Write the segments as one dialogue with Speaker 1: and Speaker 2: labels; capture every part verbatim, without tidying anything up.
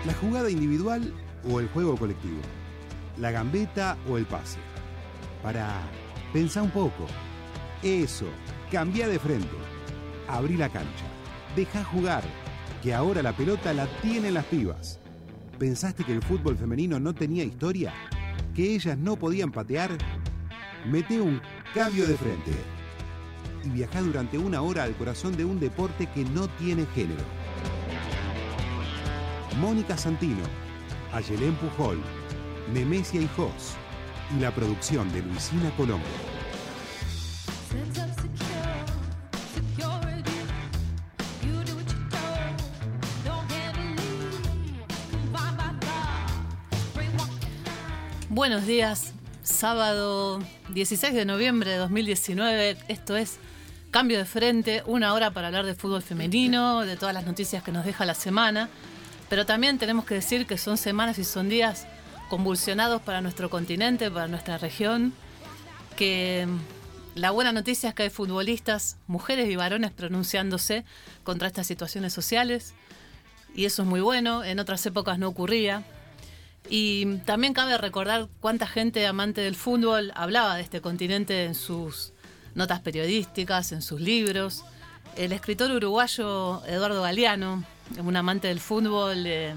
Speaker 1: ¿La jugada individual o el juego colectivo? ¿La gambeta o el pase? Pará, pensá un poco. Eso, cambia de frente. Abrí la cancha. Dejá jugar, que ahora la pelota la tienen las pibas. ¿Pensaste que el fútbol femenino no tenía historia? ¿Que ellas no podían patear? Mete un cambio de frente y viajá durante una hora al corazón de un deporte que no tiene género. Mónica Santino, Ayelén Pujol, Nemesia Hijos y la producción de Luisina Colombo.
Speaker 2: Buenos días, sábado dieciséis de noviembre de dos mil diecinueve, esto es Cambio de Frente, una hora para hablar de fútbol femenino, de todas las noticias que nos deja la semana, pero también tenemos que decir que son semanas y son días convulsionados para nuestro continente, para nuestra región, que la buena noticia es que hay futbolistas, mujeres y varones pronunciándose contra estas situaciones sociales, y eso es muy bueno, en otras épocas no ocurría. Y también cabe recordar cuánta gente amante del fútbol hablaba de este continente en sus notas periodísticas, en sus libros. El escritor uruguayo Eduardo Galeano, un amante del fútbol eh,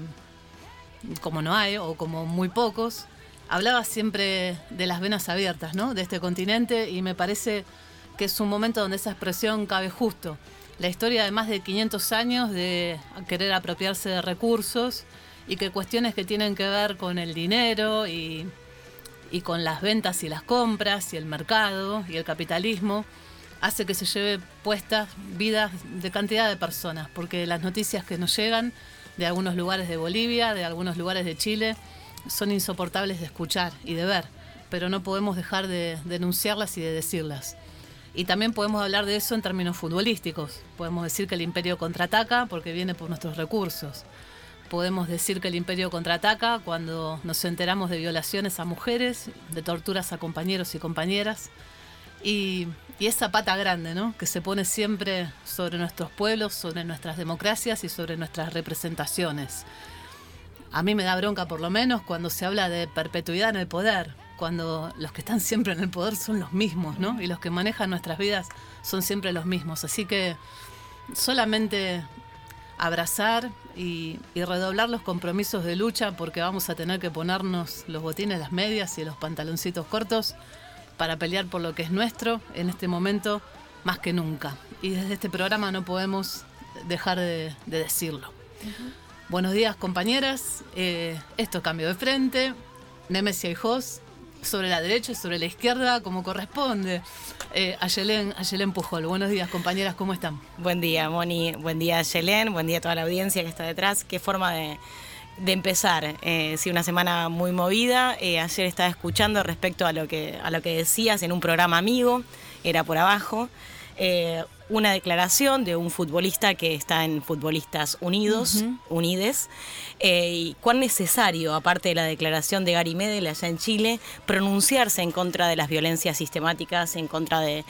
Speaker 2: como no hay o como muy pocos, hablaba siempre de las venas abiertas, ¿no?, de este continente, y me parece que es un momento donde esa expresión cabe justo. La historia de más de quinientos años de querer apropiarse de recursos y que cuestiones que tienen que ver con el dinero y, y con las ventas y las compras y el mercado y el capitalismo hace que se lleve puestas vidas de cantidad de personas, porque las noticias que nos llegan de algunos lugares de Bolivia, de algunos lugares de Chile, son insoportables de escuchar y de ver, pero no podemos dejar de denunciarlas y de decirlas. Y también podemos hablar de eso en términos futbolísticos. Podemos decir que el imperio contraataca porque viene por nuestros recursos. Podemos decir que el imperio contraataca cuando nos enteramos de violaciones a mujeres, de torturas a compañeros y compañeras, y, y esa pata grande, ¿no?, que se pone siempre sobre nuestros pueblos, sobre nuestras democracias y sobre nuestras representaciones. A mí me da bronca, por lo menos, cuando se habla de perpetuidad en el poder, cuando los que están siempre en el poder son los mismos, ¿no?, y los que manejan nuestras vidas son siempre los mismos. Así que solamente abrazar y, y redoblar los compromisos de lucha, porque vamos a tener que ponernos los botines, las medias y los pantaloncitos cortos para pelear por lo que es nuestro en este momento más que nunca. Y desde este programa no podemos dejar de, de decirlo. Uh-huh. Buenos días, compañeras. Eh, esto es Cambio de Frente. Nemesia Hijos, sobre la derecha y sobre la izquierda, como corresponde. Eh, Ayelén, Ayelén Pujol. Buenos días, compañeras, ¿cómo están?
Speaker 3: Buen día, Moni. Buen día, Ayelén. Buen día a toda la audiencia que está detrás. Qué forma de, de empezar. Eh, sí, una semana muy movida. Eh, ayer estaba escuchando respecto a lo que a lo que decías en un programa amigo, era por abajo. Eh, una declaración de un futbolista que está en Futbolistas Unidos, uh-huh. Unides, eh, y cuán necesario, aparte de la declaración de Gary Medel allá en Chile, pronunciarse en contra de las violencias sistemáticas, en contra de,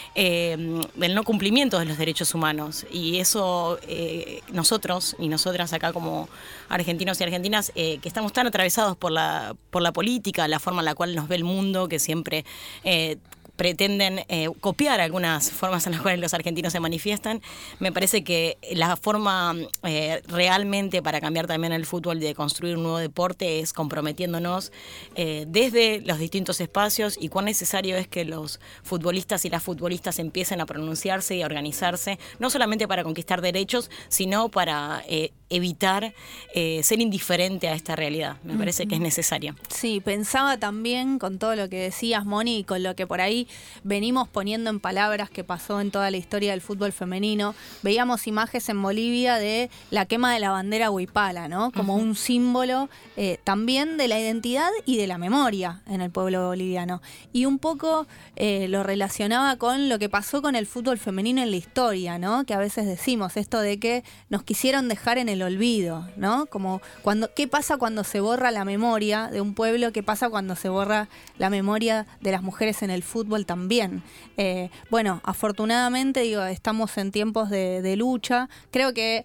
Speaker 3: eh, del no cumplimiento de los derechos humanos. Y eso eh, nosotros y nosotras acá como argentinos y argentinas, eh, que estamos tan atravesados por la, por la política, la forma en la cual nos ve el mundo, que siempre Eh, pretenden eh, copiar algunas formas en las cuales los argentinos se manifiestan. Me parece que la forma eh, realmente para cambiar también el fútbol, de construir un nuevo deporte, es comprometiéndonos eh, desde los distintos espacios, y cuán necesario es que los futbolistas y las futbolistas empiecen a pronunciarse y a organizarse, no solamente para conquistar derechos, sino para eh, evitar eh, ser indiferente a esta realidad. Me parece mm-hmm. que es necesario.
Speaker 4: Sí, pensaba también con todo lo que decías, Moni, y con lo que por ahí venimos poniendo en palabras que pasó en toda la historia del fútbol femenino. Veíamos imágenes en Bolivia de la quema de la bandera huipala, ¿no?, como uh-huh. un símbolo eh, también de la identidad y de la memoria en el pueblo boliviano. Y un poco eh, lo relacionaba con lo que pasó con el fútbol femenino en la historia, ¿no?, que a veces decimos esto de que nos quisieron dejar en el olvido, ¿no? Como cuando, ¿qué pasa cuando se borra la memoria de un pueblo? ¿Qué pasa cuando se borra la memoria de las mujeres en el fútbol también? Eh, bueno, afortunadamente, digo, estamos en tiempos de, de lucha. Creo que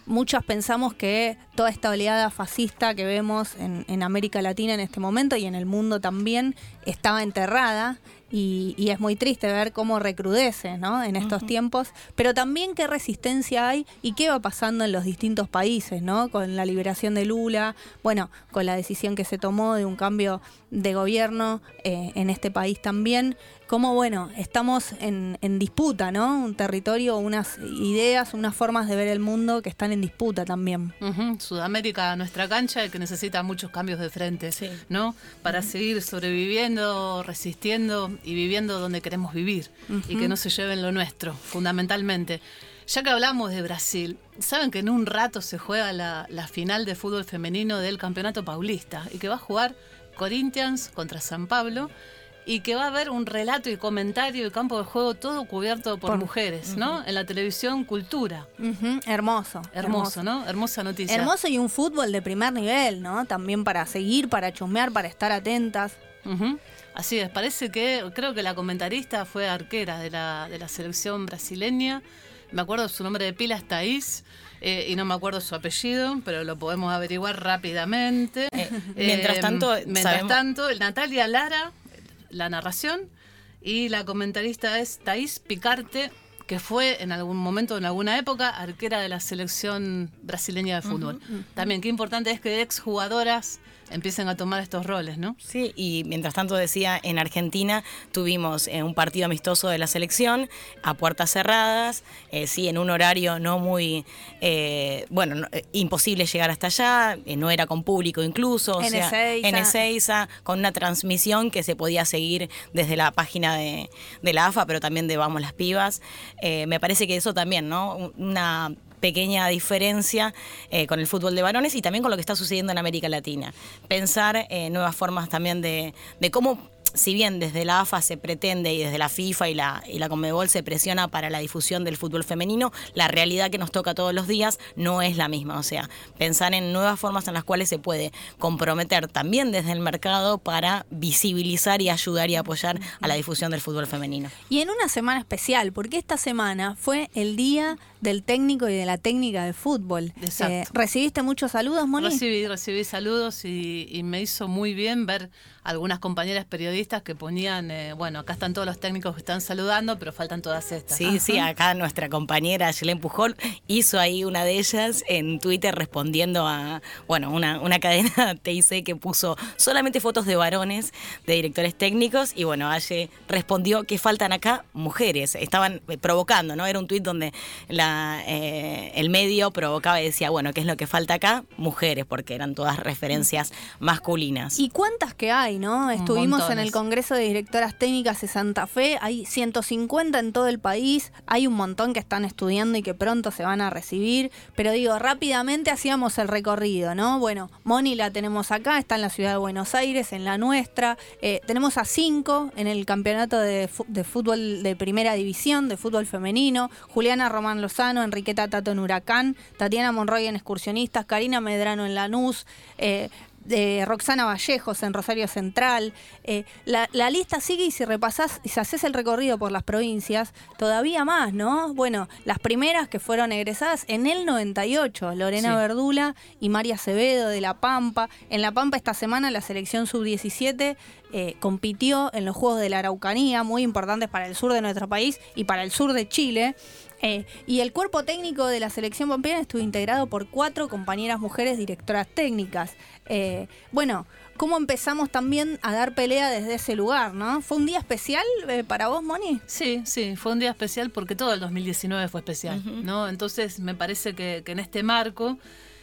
Speaker 4: muchas pensamos que toda esta oleada fascista que vemos en, en América Latina en este momento y en el mundo también estaba enterrada. Y, y es muy triste ver cómo recrudece, ¿no? En estos uh-huh. tiempos, pero también qué resistencia hay y qué va pasando en los distintos países, ¿no? Con la liberación de Lula, bueno, con la decisión que se tomó de un cambio de gobierno eh, en este país también, cómo, bueno, estamos en, en disputa, ¿no? Un territorio, unas ideas, unas formas de ver el mundo que están en disputa también.
Speaker 2: Uh-huh. Sudamérica, nuestra cancha, y que necesita muchos cambios de frente, sí. ¿no? Para uh-huh. seguir sobreviviendo, resistiendo y viviendo donde queremos vivir uh-huh. y que no se lleven lo nuestro, fundamentalmente. Ya que hablamos de Brasil, saben que en un rato se juega la, la final de fútbol femenino del Campeonato Paulista y que va a jugar Corinthians contra San Pablo y que va a haber un relato y comentario y campo de juego todo cubierto por, por mujeres, ¿no? Uh-huh. En la televisión Cultura.
Speaker 4: Uh-huh. Hermoso,
Speaker 2: hermoso. Hermoso, ¿no? Hermosa noticia.
Speaker 4: Hermoso y un fútbol de primer nivel, ¿no? También para seguir, para chusmear, para estar atentas.
Speaker 2: Uh-huh. Así es, parece que, creo que la comentarista fue arquera de la, de la selección brasileña. Me acuerdo su nombre de pila es Thaís, eh, y no me acuerdo su apellido, pero lo podemos averiguar rápidamente.
Speaker 3: Eh, mientras eh, tanto,
Speaker 2: mientras
Speaker 3: sabemos...
Speaker 2: tanto, Natalia Lara, la narración, y la comentarista es Thaís Picarte, que fue en algún momento, en alguna época, arquera de la selección brasileña de fútbol. Uh-huh, uh-huh. También qué importante es que exjugadoras empiecen a tomar estos roles, ¿no?
Speaker 3: Sí, y mientras tanto decía, en Argentina tuvimos eh, un partido amistoso de la selección a puertas cerradas, eh, sí, en un horario no muy, eh, bueno, no, eh, imposible llegar hasta allá, eh, no era con público incluso, o
Speaker 4: en
Speaker 3: sea,
Speaker 4: Ezeiza.
Speaker 3: en Ezeiza, con una transmisión que se podía seguir desde la página de, de la A F A, pero también de Vamos las Pibas. Eh, me parece que eso también, ¿no? Una pequeña diferencia eh, con el fútbol de varones y también con lo que está sucediendo en América Latina. Pensar eh, nuevas formas también de, de cómo, si bien desde la A F A se pretende y desde la FIFA y la, y la Conmebol se presiona para la difusión del fútbol femenino, la realidad que nos toca todos los días no es la misma. O sea, pensar en nuevas formas en las cuales se puede comprometer también desde el mercado para visibilizar y ayudar y apoyar a la difusión del fútbol femenino.
Speaker 4: Y en una semana especial, porque esta semana fue el día del técnico y de la técnica de fútbol.
Speaker 2: Exacto.
Speaker 4: Eh, ¿Recibiste muchos saludos, Moni?
Speaker 2: Recibí, recibí saludos y, y me hizo muy bien ver algunas compañeras periodistas que ponían, eh, bueno, acá están todos los técnicos que están saludando, pero faltan todas estas.
Speaker 3: Sí,
Speaker 2: Ajá.
Speaker 3: sí, acá nuestra compañera Yelén Pujol hizo ahí una de ellas en Twitter respondiendo a, bueno, una, una cadena T I C que puso solamente fotos de varones, de directores técnicos, y bueno, Aye respondió que faltan acá mujeres. Estaban provocando, ¿no? Era un tuit donde la, eh, el medio provocaba y decía, bueno, ¿qué es lo que falta acá? Mujeres, porque eran todas referencias masculinas.
Speaker 4: ¿Y cuántas que hay, no? Estuvimos
Speaker 2: Montones.
Speaker 4: En el Congreso de Directoras Técnicas de Santa Fe, hay ciento cincuenta en todo el país, hay un montón que están estudiando y que pronto se van a recibir, pero digo, rápidamente hacíamos el recorrido, ¿no? Bueno, Moni la tenemos acá, está en la ciudad de Buenos Aires, en la nuestra, eh, tenemos a cinco en el campeonato de, fu- de fútbol de primera división, de fútbol femenino, Juliana Román Lozano, Enriqueta Tato en Huracán, Tatiana Monroy en Excursionistas, Karina Medrano en Lanús, eh, de Roxana Vallejos en Rosario Central. Eh, la, la lista sigue y si repasás, si haces el recorrido por las provincias, todavía más, ¿no? Bueno, las primeras que fueron egresadas en el noventa y ocho, Lorena
Speaker 2: Sí.
Speaker 4: Verdula y María Acevedo de La Pampa. En La Pampa esta semana la selección sub diecisiete eh, compitió en los Juegos de la Araucanía, muy importantes para el sur de nuestro país y para el sur de Chile. Eh, y el cuerpo técnico de la selección pampeana estuvo integrado por cuatro compañeras mujeres directoras técnicas. Eh, bueno, ¿cómo empezamos también a dar pelea desde ese lugar, no? ¿Fue un día especial eh, para vos, Moni?
Speaker 2: Sí, sí, fue un día especial porque todo el dos mil diecinueve fue especial, uh-huh. ¿no? Entonces me parece que, que en este marco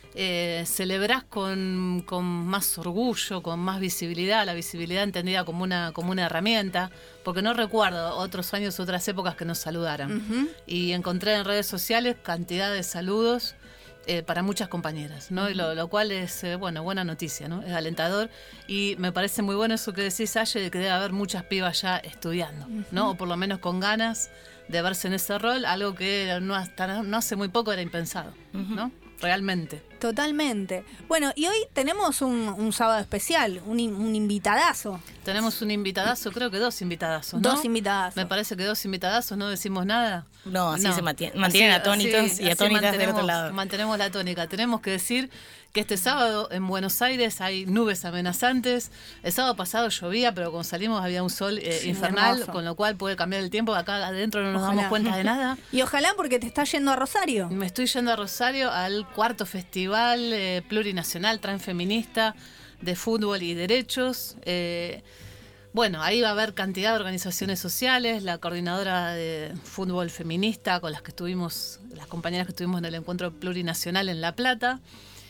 Speaker 2: eh, celebrás con, con más orgullo, con más visibilidad, la visibilidad entendida como una, como una herramienta, porque no recuerdo otros años, otras épocas que nos saludaran. Uh-huh. Y encontré en redes sociales cantidad de saludos eh, para muchas compañeras, ¿no? Uh-huh. Y lo, lo cual es, eh, bueno, buena noticia, ¿no? Es alentador y me parece muy bueno eso que decís, Aye, de que debe haber muchas pibas ya estudiando, uh-huh. ¿no? O por lo menos con ganas de verse en ese rol, algo que no, hasta no hace muy poco era impensado, uh-huh. ¿no? Realmente.
Speaker 4: Totalmente. Bueno, y hoy tenemos un, un sábado especial, un, un invitadazo.
Speaker 2: Tenemos un invitadazo, creo que dos invitadazos, ¿no?
Speaker 4: Dos invitadazos.
Speaker 2: Me parece que dos invitadazos, no decimos nada.
Speaker 3: No, así
Speaker 2: No.
Speaker 3: se mantiene, mantienen
Speaker 2: Así-
Speaker 3: atónitos
Speaker 2: así-
Speaker 3: y
Speaker 2: así
Speaker 3: atónitas del otro
Speaker 2: mantenemos-
Speaker 3: lado.
Speaker 2: Mantenemos la tónica. Tenemos que decir que este sábado en Buenos Aires hay nubes amenazantes. El sábado pasado llovía, pero cuando salimos había un sol eh,
Speaker 4: Sí,
Speaker 2: infernal,
Speaker 4: hermoso.
Speaker 2: con lo cual puede cambiar el tiempo. Acá adentro no nos
Speaker 4: Ojalá.
Speaker 2: damos cuenta de nada.
Speaker 4: Y ojalá porque te estás yendo a Rosario.
Speaker 2: Me estoy yendo a Rosario al cuarto festival eh, plurinacional transfeminista de fútbol y derechos. Eh, bueno, ahí va a haber cantidad de organizaciones sociales, la coordinadora de fútbol feminista con las que estuvimos, las compañeras que estuvimos en el encuentro plurinacional en La Plata.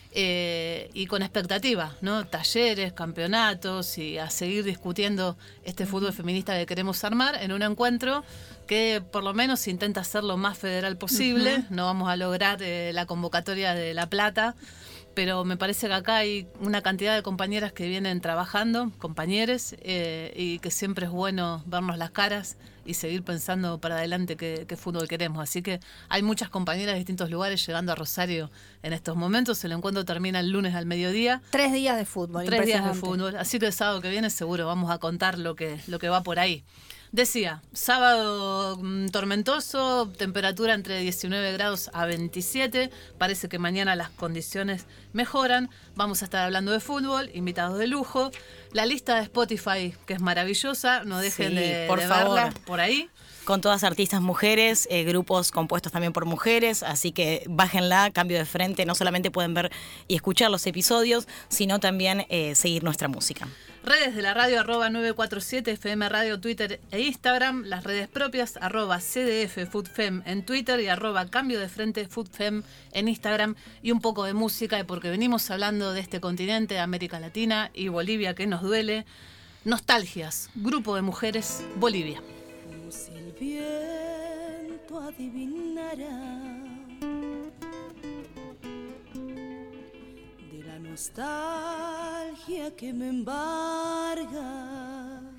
Speaker 2: Eh, y con expectativa, ¿no? Talleres, campeonatos y a seguir discutiendo este fútbol feminista que queremos armar en un encuentro que por lo menos intenta ser lo más federal posible. No vamos a lograr eh, la convocatoria de La Plata, pero me parece que acá hay una cantidad de compañeras que vienen trabajando, compañeros, eh, y que siempre es bueno vernos las caras y seguir pensando para adelante qué, qué fútbol queremos. Así que hay muchas compañeras de distintos lugares llegando a Rosario en estos momentos. El encuentro termina el lunes al mediodía.
Speaker 4: Tres días de fútbol.
Speaker 2: Tres días de
Speaker 4: impresionante.
Speaker 2: fútbol. Así que el sábado que viene seguro vamos a contar lo que, lo que va por ahí. Decía, sábado mm, tormentoso, temperatura entre diecinueve grados a veintisiete. Parece que mañana las condiciones mejoran. Vamos a estar hablando de fútbol, invitados de lujo. La lista de Spotify, que es maravillosa, no dejen
Speaker 3: Sí,
Speaker 2: de,
Speaker 3: por
Speaker 2: de
Speaker 3: favor.
Speaker 2: verla por ahí.
Speaker 3: Con todas artistas mujeres, eh, grupos compuestos también por mujeres, así que bájenla, Cambio de Frente. No solamente pueden ver y escuchar los episodios, sino también eh, seguir nuestra música.
Speaker 2: Redes de la radio, arroba nueve cuatro siete, F M Radio, Twitter e Instagram. Las redes propias, arroba C D F FoodFem en Twitter y arroba Cambio de Frente FoodFem en Instagram. Y un poco de música, porque venimos hablando de este continente, América Latina y Bolivia, que nos duele. Nostalgias, grupo de mujeres, Bolivia.
Speaker 5: Como si el viento adivinara de la nostalgia que me embarga.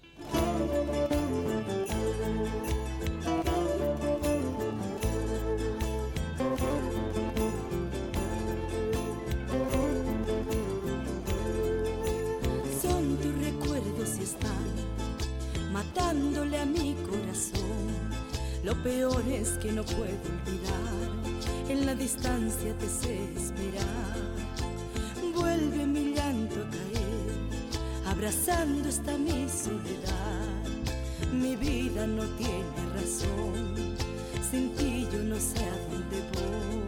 Speaker 5: Son tus recuerdos y están matándole a mi corazón. Lo peor es que no puedo olvidar, en la distancia te sé esperar. Vuelve mi llanto a caer, abrazando está mi soledad. Mi vida no tiene razón, sin ti yo no sé a dónde voy.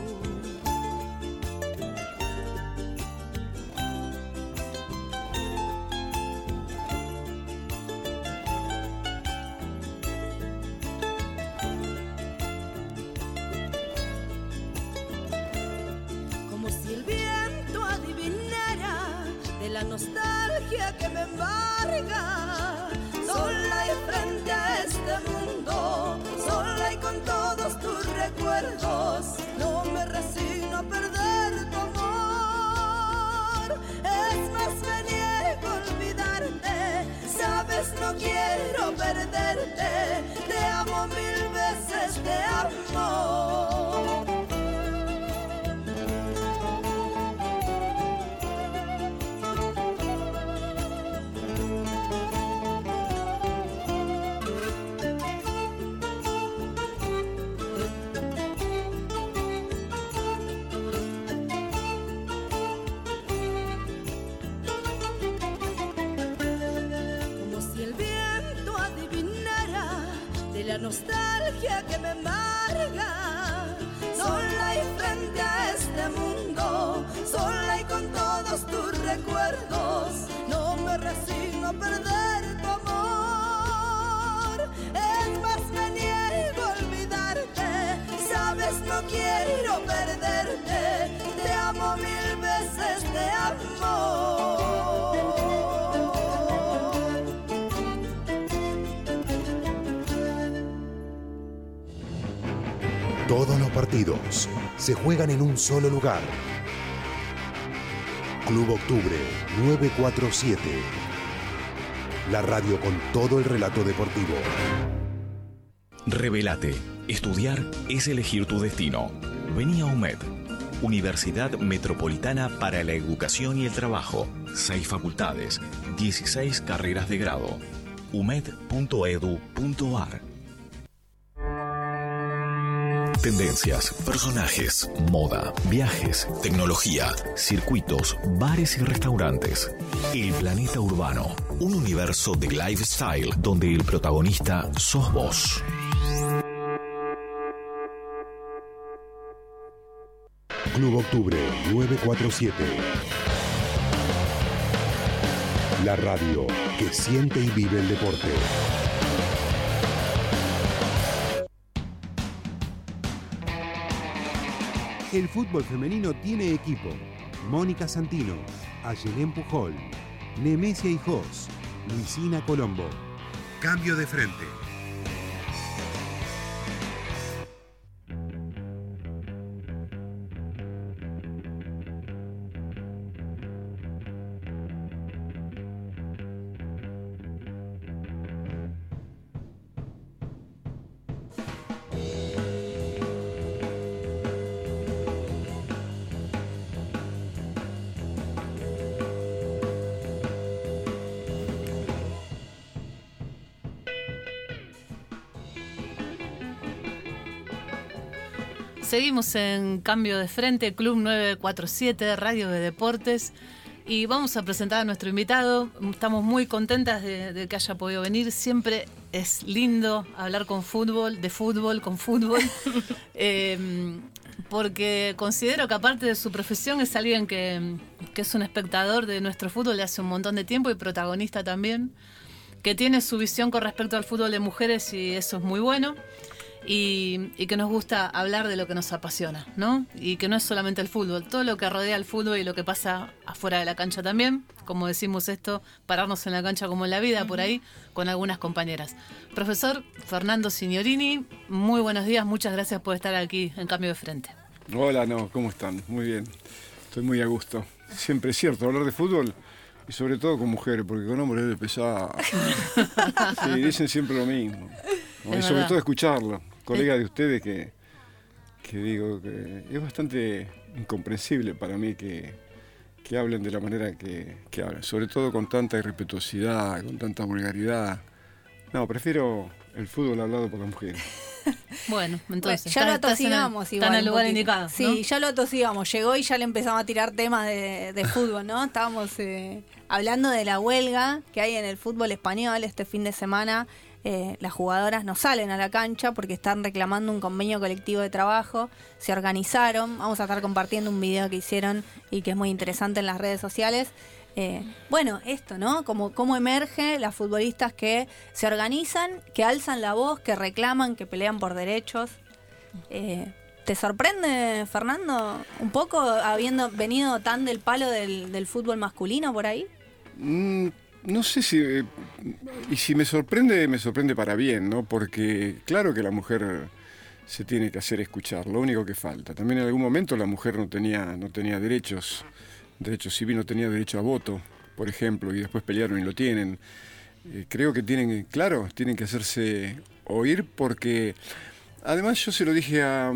Speaker 5: La nostalgia que me embarga, sola y frente a este mundo, sola y con todos tus recuerdos, no me resigno a perder tu amor. Es más, me niego a olvidarte, sabes, no quiero perderte, te amo mil veces, te amo. La nostalgia que me embarga, sola y frente a este mundo, sola y con todos tus recuerdos, no me resigno a perder tu amor. Es más, me niego a olvidarte, sabes, no quiero perderte, te amo mil veces, te amo.
Speaker 6: Todos los partidos se juegan en un solo lugar. Club Octubre nueve cuatro siete. La radio con todo el relato deportivo.
Speaker 7: Revelate. Estudiar es elegir tu destino. Vení a U M E D, Universidad Metropolitana para la Educación y el Trabajo. seis facultades, dieciséis carreras de grado. u m e d punto e d u punto a r. Tendencias, personajes, moda, viajes, tecnología, circuitos, bares y restaurantes. El planeta urbano, un universo de lifestyle donde el protagonista sos vos.
Speaker 6: Club Octubre nueve cuatro siete. La radio que siente y vive el deporte.
Speaker 1: El fútbol femenino tiene equipo. Mónica Santino, Ayelén Pujol, Nemesia Hijos, Luisina Colombo. Cambio de frente.
Speaker 2: Seguimos en Cambio de Frente, Club nueve cuatro siete, Radio de Deportes, y vamos a presentar a nuestro invitado. Estamos muy contentas de, de que haya podido venir. Siempre es lindo hablar con fútbol, de fútbol, con fútbol, eh, porque considero que aparte de su profesión es alguien que, que es un espectador de nuestro fútbol de hace un montón de tiempo y protagonista también, que tiene su visión con respecto al fútbol de mujeres y eso es muy bueno. Y, y que nos gusta hablar de lo que nos apasiona, ¿no? Y que no es solamente el fútbol, todo lo que rodea el fútbol y lo que pasa afuera de la cancha también, como decimos esto, pararnos en la cancha como en la vida, por ahí, con algunas compañeras. Profesor Fernando Signorini, muy buenos días, muchas gracias por estar aquí en Cambio de Frente.
Speaker 8: Hola, no, ¿cómo están? Muy bien, estoy muy a gusto. Siempre es cierto, hablar de fútbol y sobre todo con mujeres, porque con hombres es pesado. Sí, dicen siempre lo mismo. ¿No? Y sobre verdad. Todo escucharlo. Colega de ustedes que, que digo que es bastante incomprensible para mí que, que hablen de la manera que, que hablan, sobre todo con tanta irrespetuosidad, con tanta vulgaridad. No, prefiero el fútbol hablado por las mujeres.
Speaker 2: Bueno, entonces
Speaker 4: bueno, ya lo atosigamos igual.
Speaker 2: Está en el lugar indicado, ¿no?
Speaker 4: Sí, ya lo atosigamos. Llegó y ya le empezamos a tirar temas de, de fútbol, ¿no? Estábamos eh, hablando de la huelga que hay en el fútbol español este fin de semana. Eh, las jugadoras no salen a la cancha porque están reclamando un convenio colectivo de trabajo, se organizaron, vamos a estar compartiendo un video que hicieron y que es muy interesante en las redes sociales. Eh, bueno, esto, ¿no? Como, cómo emerge las futbolistas que se organizan, que alzan la voz, que reclaman, que pelean por derechos. Eh, ¿Te sorprende, Fernando, un poco habiendo venido tan del palo del, del fútbol masculino por ahí?
Speaker 8: Mm. No sé si, eh, y si me sorprende, me sorprende para bien, ¿no? Porque claro que la mujer se tiene que hacer escuchar, lo único que falta. También en algún momento la mujer no tenía, no tenía derechos, derechos civiles, no tenía derecho a voto, por ejemplo, y después pelearon y lo tienen. Eh, creo que tienen, claro, tienen que hacerse oír porque, además yo se lo dije a...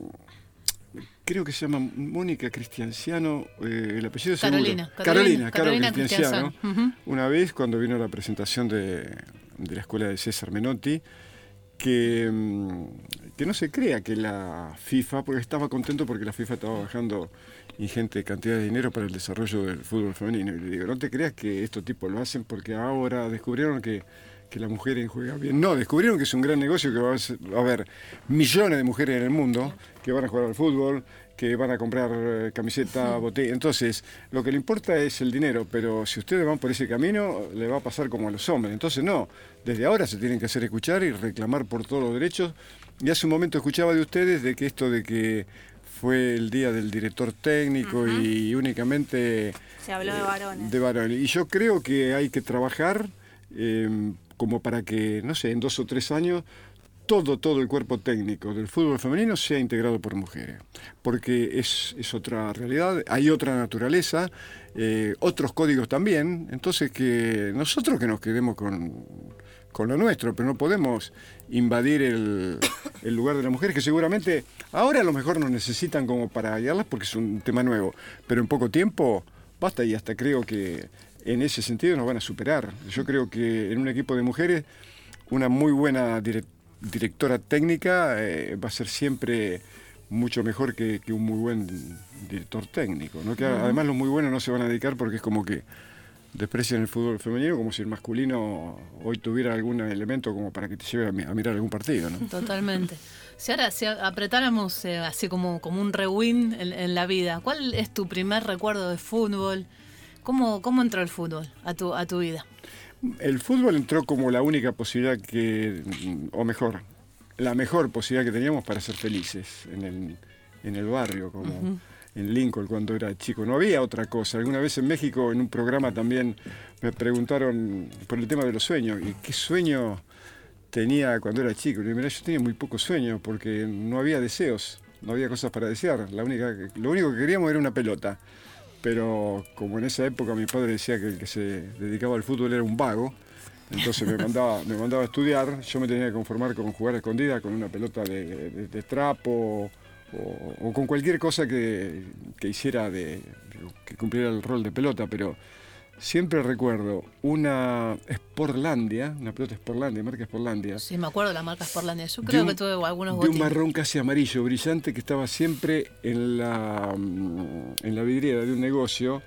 Speaker 8: creo que se llama Mónica Cristianciano, eh, el apellido es
Speaker 2: Carolina,
Speaker 8: seguro. Carolina,
Speaker 2: Carolina, Carolina
Speaker 8: Cristianciano.
Speaker 2: Uh-huh.
Speaker 8: Una vez cuando vino a la presentación de, de la escuela de César Menotti, que, que no se crea que la FIFA, porque estaba contento porque la FIFA estaba bajando ingente cantidad de dinero para el desarrollo del fútbol femenino. Y le digo, no te creas que estos tipos lo hacen porque ahora descubrieron que que las mujeres juegan bien. No, descubrieron que es un gran negocio, que va a, ser, va a haber millones de mujeres en el mundo que van a jugar al fútbol, que van a comprar eh, camiseta, botella. Entonces, lo que le importa es el dinero, pero si ustedes van por ese camino, le va a pasar como a los hombres. Entonces, no, desde ahora se tienen que hacer escuchar y reclamar por todos los derechos. Y hace un momento escuchaba de ustedes de que esto de que fue el día del director técnico uh-huh. y únicamente...
Speaker 4: Se habló eh, de varones.
Speaker 8: De varones. Y yo creo que hay que trabajar... Eh, como para que, no sé, en dos o tres años, todo, todo el cuerpo técnico del fútbol femenino sea integrado por mujeres. Porque es, es otra realidad, hay otra naturaleza, eh, otros códigos también. Entonces, que nosotros que nos quedemos con, con lo nuestro, pero no podemos invadir el, el lugar de las mujeres, que seguramente ahora a lo mejor nos necesitan como para guiarlas porque es un tema nuevo, pero en poco tiempo basta, y hasta creo que en ese sentido nos van a superar. Yo creo que en un equipo de mujeres, una muy buena direct, directora técnica eh, va a ser siempre mucho mejor que, que un muy buen director técnico, ¿no? Que uh-huh. además los muy buenos no se van a dedicar porque es como que desprecian el fútbol femenino, como si el masculino hoy tuviera algún elemento como para que te lleve a, mi, a mirar algún partido, ¿no?
Speaker 2: Totalmente. Si ahora si apretáramos eh, así como, como un rewind en, en la vida, ¿cuál es tu primer recuerdo de fútbol? ¿Cómo, cómo entró el fútbol a tu, a tu vida?
Speaker 8: El fútbol entró como la única posibilidad que, o mejor, la mejor posibilidad que teníamos para ser felices en el, en el barrio, como uh-huh. en Lincoln cuando era chico. No había otra cosa. Alguna vez en México, en un programa también, me preguntaron por el tema de los sueños. ¿Y qué sueño tenía cuando era chico? Y yo, mirá, yo tenía muy pocos sueños porque no había deseos, no había cosas para desear. La única, lo único que queríamos era una pelota. Pero como en esa época mi padre decía que el que se dedicaba al fútbol era un vago, entonces me mandaba, me mandaba a estudiar, yo me tenía que conformar con jugar a escondida con una pelota de, de, de trapo o, o con cualquier cosa que, que hiciera, de, que cumpliera el rol de pelota, pero siempre recuerdo una Sportlandia, una pelota Sportlandia, marca Sportlandia.
Speaker 2: Sí, me acuerdo de la marca Sportlandia. Yo creo un, que tuve algunos botines.
Speaker 8: De un marrón casi amarillo, brillante, que estaba siempre en la, en la vidriera de un negocio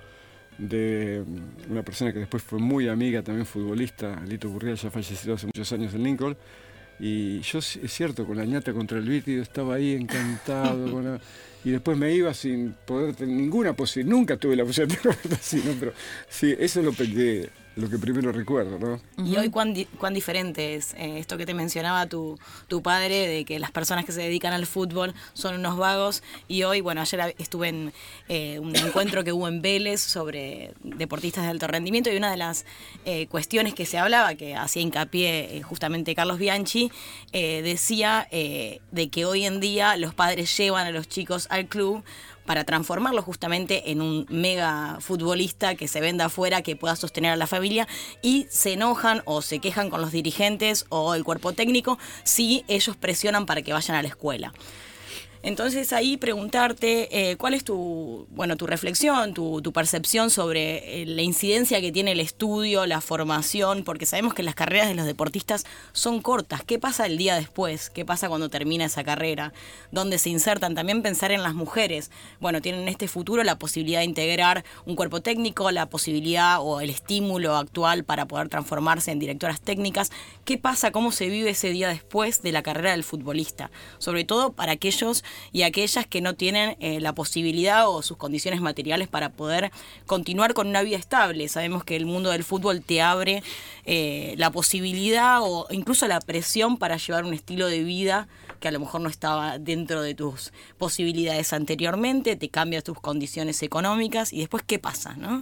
Speaker 8: de una persona que después fue muy amiga, también futbolista, Lito Burriel, ya fallecido hace muchos años en Lincoln. Y yo, es cierto, con la ñata contra el vidrio, estaba ahí encantado. con la, y después me iba sin poder tener ninguna posibilidad. Nunca tuve la posibilidad de tener así, ¿no? Pero sí, eso es lo que, lo que primero recuerdo, ¿no?
Speaker 3: Uh-huh. Y hoy, ¿cuán, di- cuán diferente es eh, esto que te mencionaba tu, tu padre, de que las personas que se dedican al fútbol son unos vagos? Y hoy, bueno, ayer estuve en eh, un encuentro que hubo en Vélez sobre deportistas de alto rendimiento, y una de las eh, cuestiones que se hablaba, que hacía hincapié eh, justamente Carlos Bianchi, eh, decía eh, de que hoy en día los padres llevan a los chicos al club para transformarlo justamente en un mega futbolista que se venda afuera, que pueda sostener a la familia, y se enojan o se quejan con los dirigentes o el cuerpo técnico si ellos presionan para que vayan a la escuela. Entonces ahí preguntarte eh, cuál es tu, bueno, tu reflexión, tu, tu percepción sobre eh, la incidencia que tiene el estudio, la formación, porque sabemos que las carreras de los deportistas son cortas. ¿Qué pasa el día después? ¿Qué pasa cuando termina esa carrera? ¿Dónde se insertan? También pensar en las mujeres. Bueno, tienen en este futuro la posibilidad de integrar un cuerpo técnico, la posibilidad o el estímulo actual para poder transformarse en directoras técnicas. ¿Qué pasa? ¿Cómo se vive ese día después de la carrera del futbolista? Sobre todo para aquellos y aquellas que no tienen eh, la posibilidad o sus condiciones materiales para poder continuar con una vida estable. Sabemos que el mundo del fútbol te abre eh, la posibilidad o incluso la presión para llevar un estilo de vida que a lo mejor no estaba dentro de tus posibilidades anteriormente, te cambia tus condiciones económicas, y después, ¿qué pasa, no?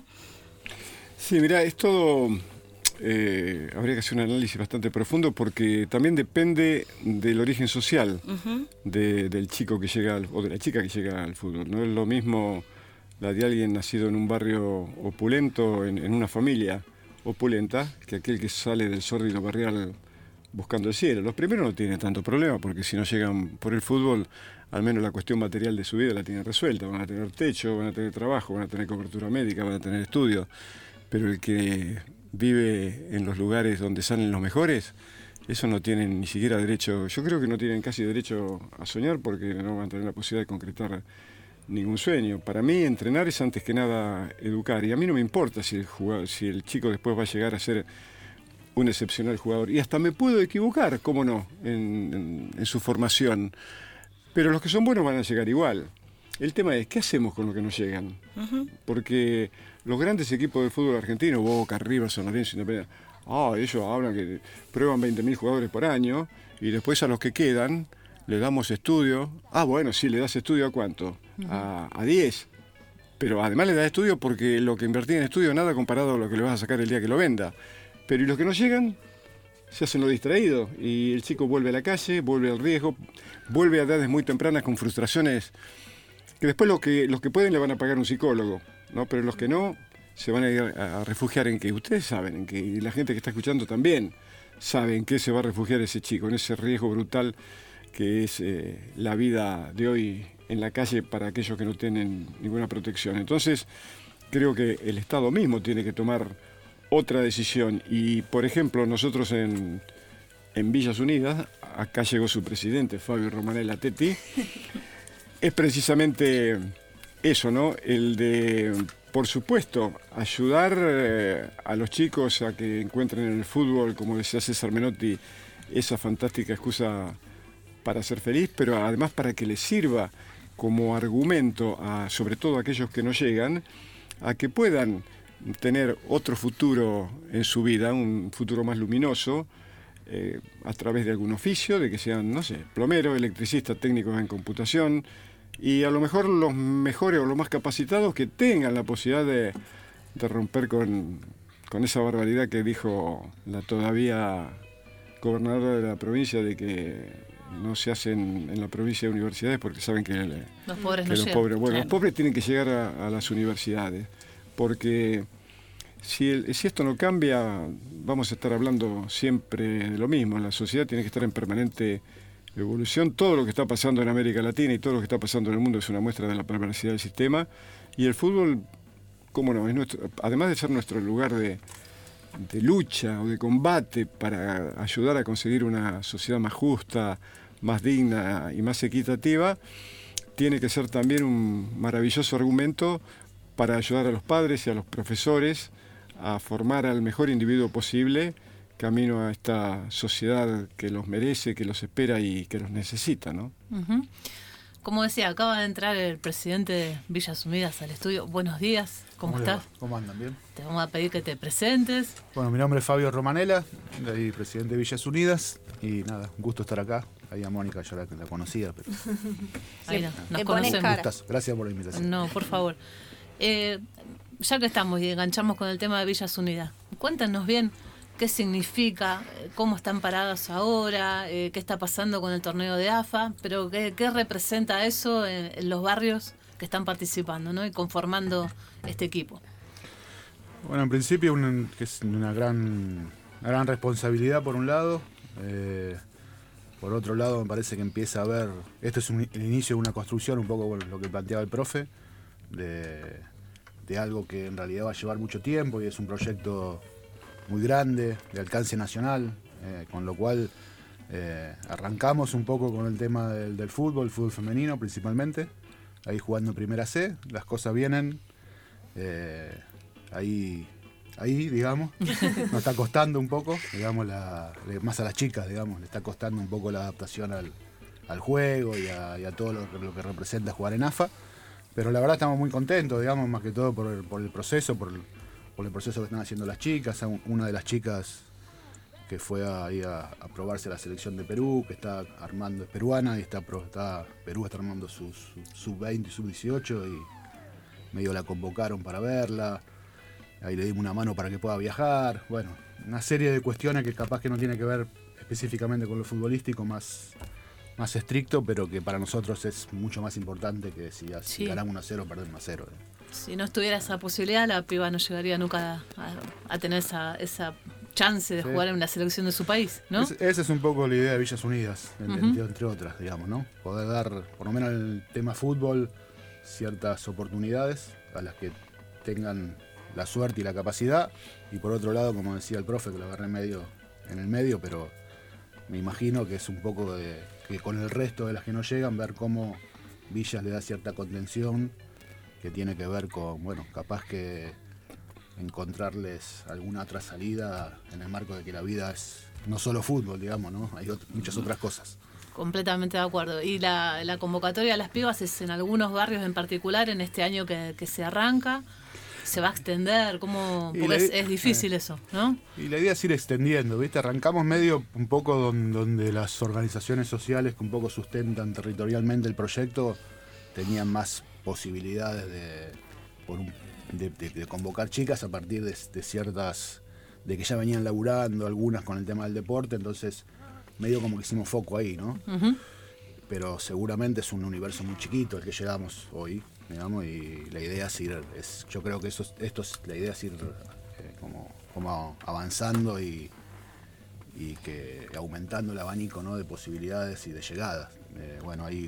Speaker 8: Sí, mira, es todo... Eh, habría que hacer un análisis bastante profundo, porque también depende del origen social uh-huh. de, del chico que llega al, o de la chica que llega al fútbol. No es lo mismo la de alguien nacido en un barrio opulento, en, en una familia opulenta, que aquel que sale del sórdido barrial buscando el cielo. Los primeros no tienen tanto problema, porque si no llegan por el fútbol, al menos la cuestión material de su vida la tienen resuelta. Van a tener techo, van a tener trabajo, van a tener cobertura médica, van a tener estudios. Pero el que vive en los lugares donde salen los mejores, eso no tienen ni siquiera derecho, yo creo que no tienen casi derecho a soñar, porque no van a tener la posibilidad de concretar ningún sueño. Para mí, entrenar es antes que nada educar, y a mí no me importa si el, jugador, si el chico después va a llegar a ser un excepcional jugador, y hasta me puedo equivocar, cómo no, en, en, en su formación, pero los que son buenos van a llegar igual. El tema es, ¿qué hacemos con los que no llegan? Uh-huh. Porque los grandes equipos del fútbol argentino, Boca, River, San Lorenzo, Independiente, ah, ellos hablan que prueban veinte mil jugadores por año, y después a los que quedan le damos estudio. Ah, bueno, sí, le das estudio, ¿a cuánto? Uh-huh. A, a diez. Pero además le das estudio porque lo que invertí en estudio nada comparado a lo que le vas a sacar el día que lo venda. Pero ¿y los que no llegan? Se hacen lo distraído, y el chico vuelve a la calle, vuelve al riesgo, vuelve a edades muy tempranas con frustraciones que después los que, los que pueden le van a pagar un psicólogo, ¿no? Pero los que no se van a ir a, a refugiar en que ustedes saben, en que y la gente que está escuchando también sabe en qué se va a refugiar ese chico, en ese riesgo brutal que es eh, la vida de hoy en la calle para aquellos que no tienen ninguna protección. Entonces, creo que el Estado mismo tiene que tomar otra decisión. Y, por ejemplo, nosotros en, en Villas Unidas, acá llegó su presidente, Fabio Romanella Tetti, es precisamente eso, ¿no? El de, por supuesto, ayudar eh, a los chicos a que encuentren en el fútbol, como decía César Menotti, esa fantástica excusa para ser feliz, pero además para que les sirva como argumento, a, sobre todo a aquellos que no llegan, a que puedan tener otro futuro en su vida, un futuro más luminoso, eh, a través de algún oficio, de que sean, no sé, plomero, electricista, técnicos en computación, y a lo mejor los mejores o los más capacitados que tengan la posibilidad de, de romper con, con esa barbaridad que dijo la todavía gobernadora de la provincia, de que no se hacen en la provincia de universidades porque saben que, el,
Speaker 2: los pobres
Speaker 8: que
Speaker 2: no
Speaker 8: los
Speaker 2: llegan.
Speaker 8: pobres, bueno,
Speaker 2: Claro.
Speaker 8: los pobres tienen que llegar a, a las universidades, porque si, el, si esto no cambia, vamos a estar hablando siempre de lo mismo. La sociedad tiene que estar en permanente evolución. Todo lo que está pasando en América Latina y todo lo que está pasando en el mundo es una muestra de la perversidad del sistema, y el fútbol, cómo no, es nuestro, además de ser nuestro lugar de, de lucha o de combate para ayudar a conseguir una sociedad más justa, más digna y más equitativa, tiene que ser también un maravilloso argumento para ayudar a los padres y a los profesores a formar al mejor individuo posible camino a esta sociedad que los merece, que los espera y que los necesita, ¿no?
Speaker 2: Uh-huh. Como decía, acaba de entrar el presidente de Villas Unidas al estudio. Buenos días, ¿cómo,
Speaker 9: ¿Cómo
Speaker 2: estás?
Speaker 9: ¿Cómo andan? ¿Bien?
Speaker 2: Te vamos a pedir que te presentes.
Speaker 9: Bueno, mi nombre es Fabio Romanella, soy presidente de Villas Unidas, y nada, un gusto estar acá. Ahí a Mónica ya la, la conocía, pero
Speaker 2: Ahí no, nos
Speaker 4: le pones
Speaker 2: conocemos.
Speaker 4: cara.
Speaker 9: gustas. Gracias por la invitación.
Speaker 2: No, por favor. Eh, ya que estamos y enganchamos con el tema de Villas Unidas, cuéntanos bien qué significa, eh, cómo están paradas ahora, eh, qué está pasando con el torneo de A F A, pero qué, qué representa eso en, en los barrios que están participando, ¿no? Y conformando este equipo.
Speaker 9: Bueno, en principio un- que es una gran, una gran responsabilidad por un lado. Eh, por otro lado me parece que empieza a haber, esto es un, el inicio de una construcción, un poco lo que planteaba el profe, de, de algo que en realidad va a llevar mucho tiempo y es un proyecto muy grande, de alcance nacional, eh, con lo cual eh, arrancamos un poco con el tema del, del fútbol, el fútbol femenino principalmente, ahí jugando en Primera C, las cosas vienen, eh, ahí, ahí digamos, nos está costando un poco, digamos, la, más a las chicas, digamos, le está costando un poco la adaptación al, al juego y a, y a todo lo, lo que representa jugar en A F A, pero la verdad estamos muy contentos, digamos, más que todo por el, por el proceso, por el, por el proceso que están haciendo las chicas. Una de las chicas que fue ahí a, a probarse a la selección de Perú, que está armando, es peruana, y está, pro- está Perú está armando su sub veinte y sub dieciocho, y medio la convocaron para verla. Ahí le dimos una mano para que pueda viajar. Bueno, una serie de cuestiones que capaz que no tiene que ver específicamente con lo futbolístico, más, más estricto, pero que para nosotros es mucho más importante que si, si
Speaker 2: Sí.
Speaker 9: ganamos uno a cero o perdemos uno a cero.
Speaker 2: Si no estuviera esa posibilidad, la piba no llegaría nunca a, a tener esa, esa chance de
Speaker 9: Sí.
Speaker 2: jugar en una selección de su país, ¿no?
Speaker 9: Es- esa es un poco la idea de Villas Unidas, en-
Speaker 2: Ujú.
Speaker 9: entre, entre otras, digamos, ¿no? Poder dar, por lo menos en el tema fútbol, ciertas oportunidades a las que tengan la suerte y la capacidad. Y por otro lado, como decía el profe, que lo agarré medio en el medio, pero me imagino que es un poco de que con el resto de las que no llegan, ver cómo Villas le da cierta contención que tiene que ver con, bueno, capaz que encontrarles alguna otra salida en el marco de que la vida es no solo fútbol, digamos, ¿no? Hay ot- muchas otras cosas.
Speaker 2: Completamente de acuerdo. Y la, la convocatoria a las pibas es en algunos barrios en particular en este año que, que se arranca. ¿Se va a extender? ¿Cómo?
Speaker 9: Y
Speaker 2: Porque
Speaker 9: la-
Speaker 2: es, es difícil
Speaker 9: eh.
Speaker 2: eso, ¿no?
Speaker 9: Y la idea es ir extendiendo, ¿viste? Arrancamos medio un poco don- donde las organizaciones sociales que un poco sustentan territorialmente el proyecto tenían más posibilidades de, por un- de, de- de convocar chicas a partir de, de ciertas, de que ya venían laburando, algunas con el tema del deporte, entonces medio como que hicimos foco ahí, ¿no?
Speaker 2: Ujú.
Speaker 9: Pero seguramente es un universo muy chiquito el que llegamos hoy, digamos, y la idea es ir, es, yo creo que eso, es- esto es, la idea es ir eh, como, como avanzando y, y que aumentando el abanico, ¿no? De posibilidades y de llegadas. Eh, bueno, ahí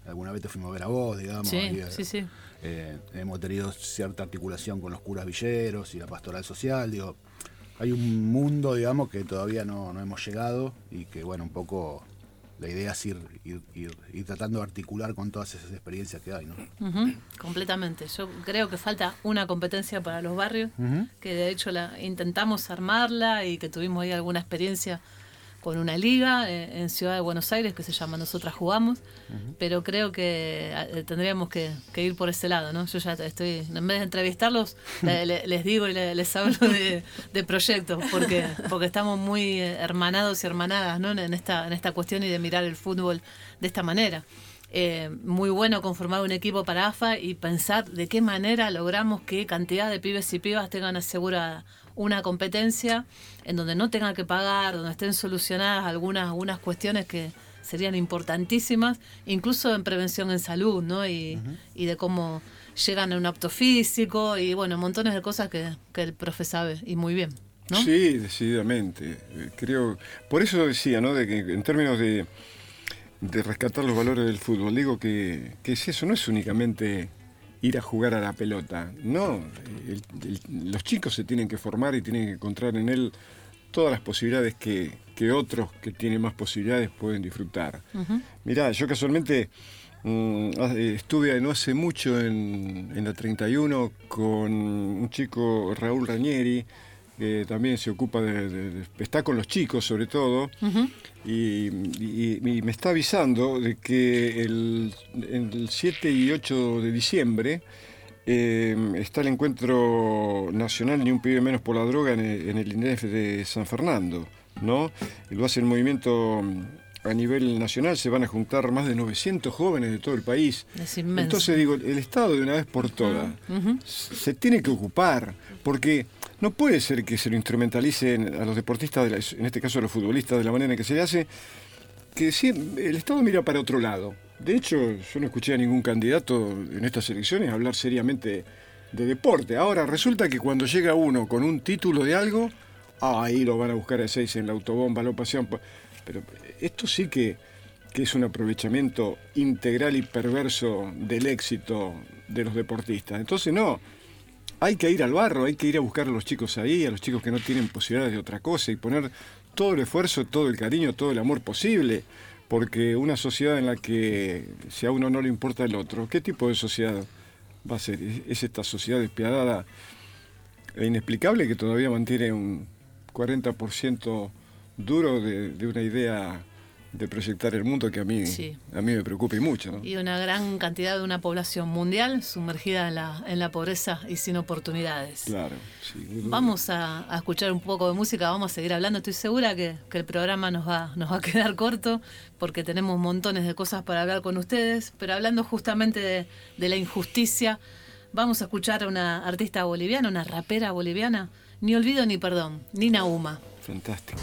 Speaker 9: alguna vez te fuimos a ver a vos, digamos.
Speaker 2: Sí,
Speaker 9: y,
Speaker 2: sí, sí.
Speaker 9: Eh, hemos tenido cierta articulación con los curas villeros y la pastoral social, digo, hay un mundo, digamos, que todavía no, no hemos llegado y que, bueno, un poco la idea es ir, ir, ir, ir tratando de articular con todas esas experiencias que hay, ¿no?
Speaker 2: Uh-huh, completamente. Yo creo que falta una competencia para los barrios, uh-huh. que de hecho la intentamos armarla y que tuvimos ahí alguna experiencia con una liga eh, en Ciudad de Buenos Aires que se llama Nosotras Jugamos, uh-huh. pero creo que eh, tendríamos que, que ir por ese lado, ¿no? Yo ya estoy, en vez de entrevistarlos, le, le, les digo y le, les hablo de, de proyectos, porque porque estamos muy hermanados y hermanadas, ¿no? en esta en esta cuestión y de mirar el fútbol de esta manera. Eh, muy bueno conformar un equipo para A F A y pensar de qué manera logramos que cantidad de pibes y pibas tengan asegurada una competencia en donde no tengan que pagar, donde estén solucionadas algunas, algunas cuestiones que serían importantísimas, incluso en prevención en salud, ¿no? Y, uh-huh. y de cómo llegan a un apto físico y, bueno, montones de cosas que, que el profe sabe y muy bien, ¿no?
Speaker 8: Sí, decididamente. Creo, por eso decía, ¿no? De que en términos de, de rescatar los valores del fútbol, digo que, que es eso, no es únicamente ir a jugar a la pelota. No, el, el, los chicos se tienen que formar y tienen que encontrar en él todas las posibilidades que, que otros que tienen más posibilidades pueden disfrutar. Uh-huh. Mirá, yo casualmente um, estuve no hace mucho en, en la treinta y uno con un chico, Raúl Ranieri, que también se ocupa de, de, de está con los chicos sobre todo, uh-huh. y, y, y me está avisando de que el, el siete y ocho de diciembre eh, está el encuentro nacional Ni un pibe menos por la droga en el, en el I N E F de San Fernando, ¿no? Y lo hace el movimiento a nivel nacional, se van a juntar más de novecientos jóvenes de todo el país.
Speaker 2: Es inmenso.
Speaker 8: Entonces digo, el Estado de una vez por todas uh-huh. se tiene que ocupar, porque no puede ser que se lo instrumentalicen a los deportistas, de la, en este caso a los futbolistas, de la manera en que se le hace, que si el Estado mira para otro lado. De hecho, yo no escuché a ningún candidato en estas elecciones hablar seriamente de deporte. Ahora, resulta que cuando llega uno con un título de algo, ah, ahí lo van a buscar a seis en la autobomba, lo pasean. Pero esto sí que, que es un aprovechamiento integral y perverso del éxito de los deportistas. Entonces, no. Hay que ir al barro, hay que ir a buscar a los chicos ahí, a los chicos que no tienen posibilidades de otra cosa y poner todo el esfuerzo, todo el cariño, todo el amor posible, porque una sociedad en la que si a uno no le importa el otro, ¿qué tipo de sociedad va a ser? ¿Es esta sociedad despiadada e inexplicable que todavía mantiene un cuarenta por ciento duro de, de una idea de proyectar el mundo que a mí, sí. a mí me preocupa y mucho, ¿no?
Speaker 2: Y una gran cantidad de una población mundial sumergida en la, en la pobreza y sin oportunidades.
Speaker 8: Claro, sí.
Speaker 2: Vamos a, a escuchar un poco de música, vamos a seguir hablando. Estoy segura que, que el programa nos va, nos va a quedar corto porque tenemos montones de cosas para hablar con ustedes, pero hablando justamente de, de la injusticia, vamos a escuchar a una artista boliviana, una rapera boliviana, Ni Olvido ni Perdón, Nina Uma.
Speaker 8: Fantástico.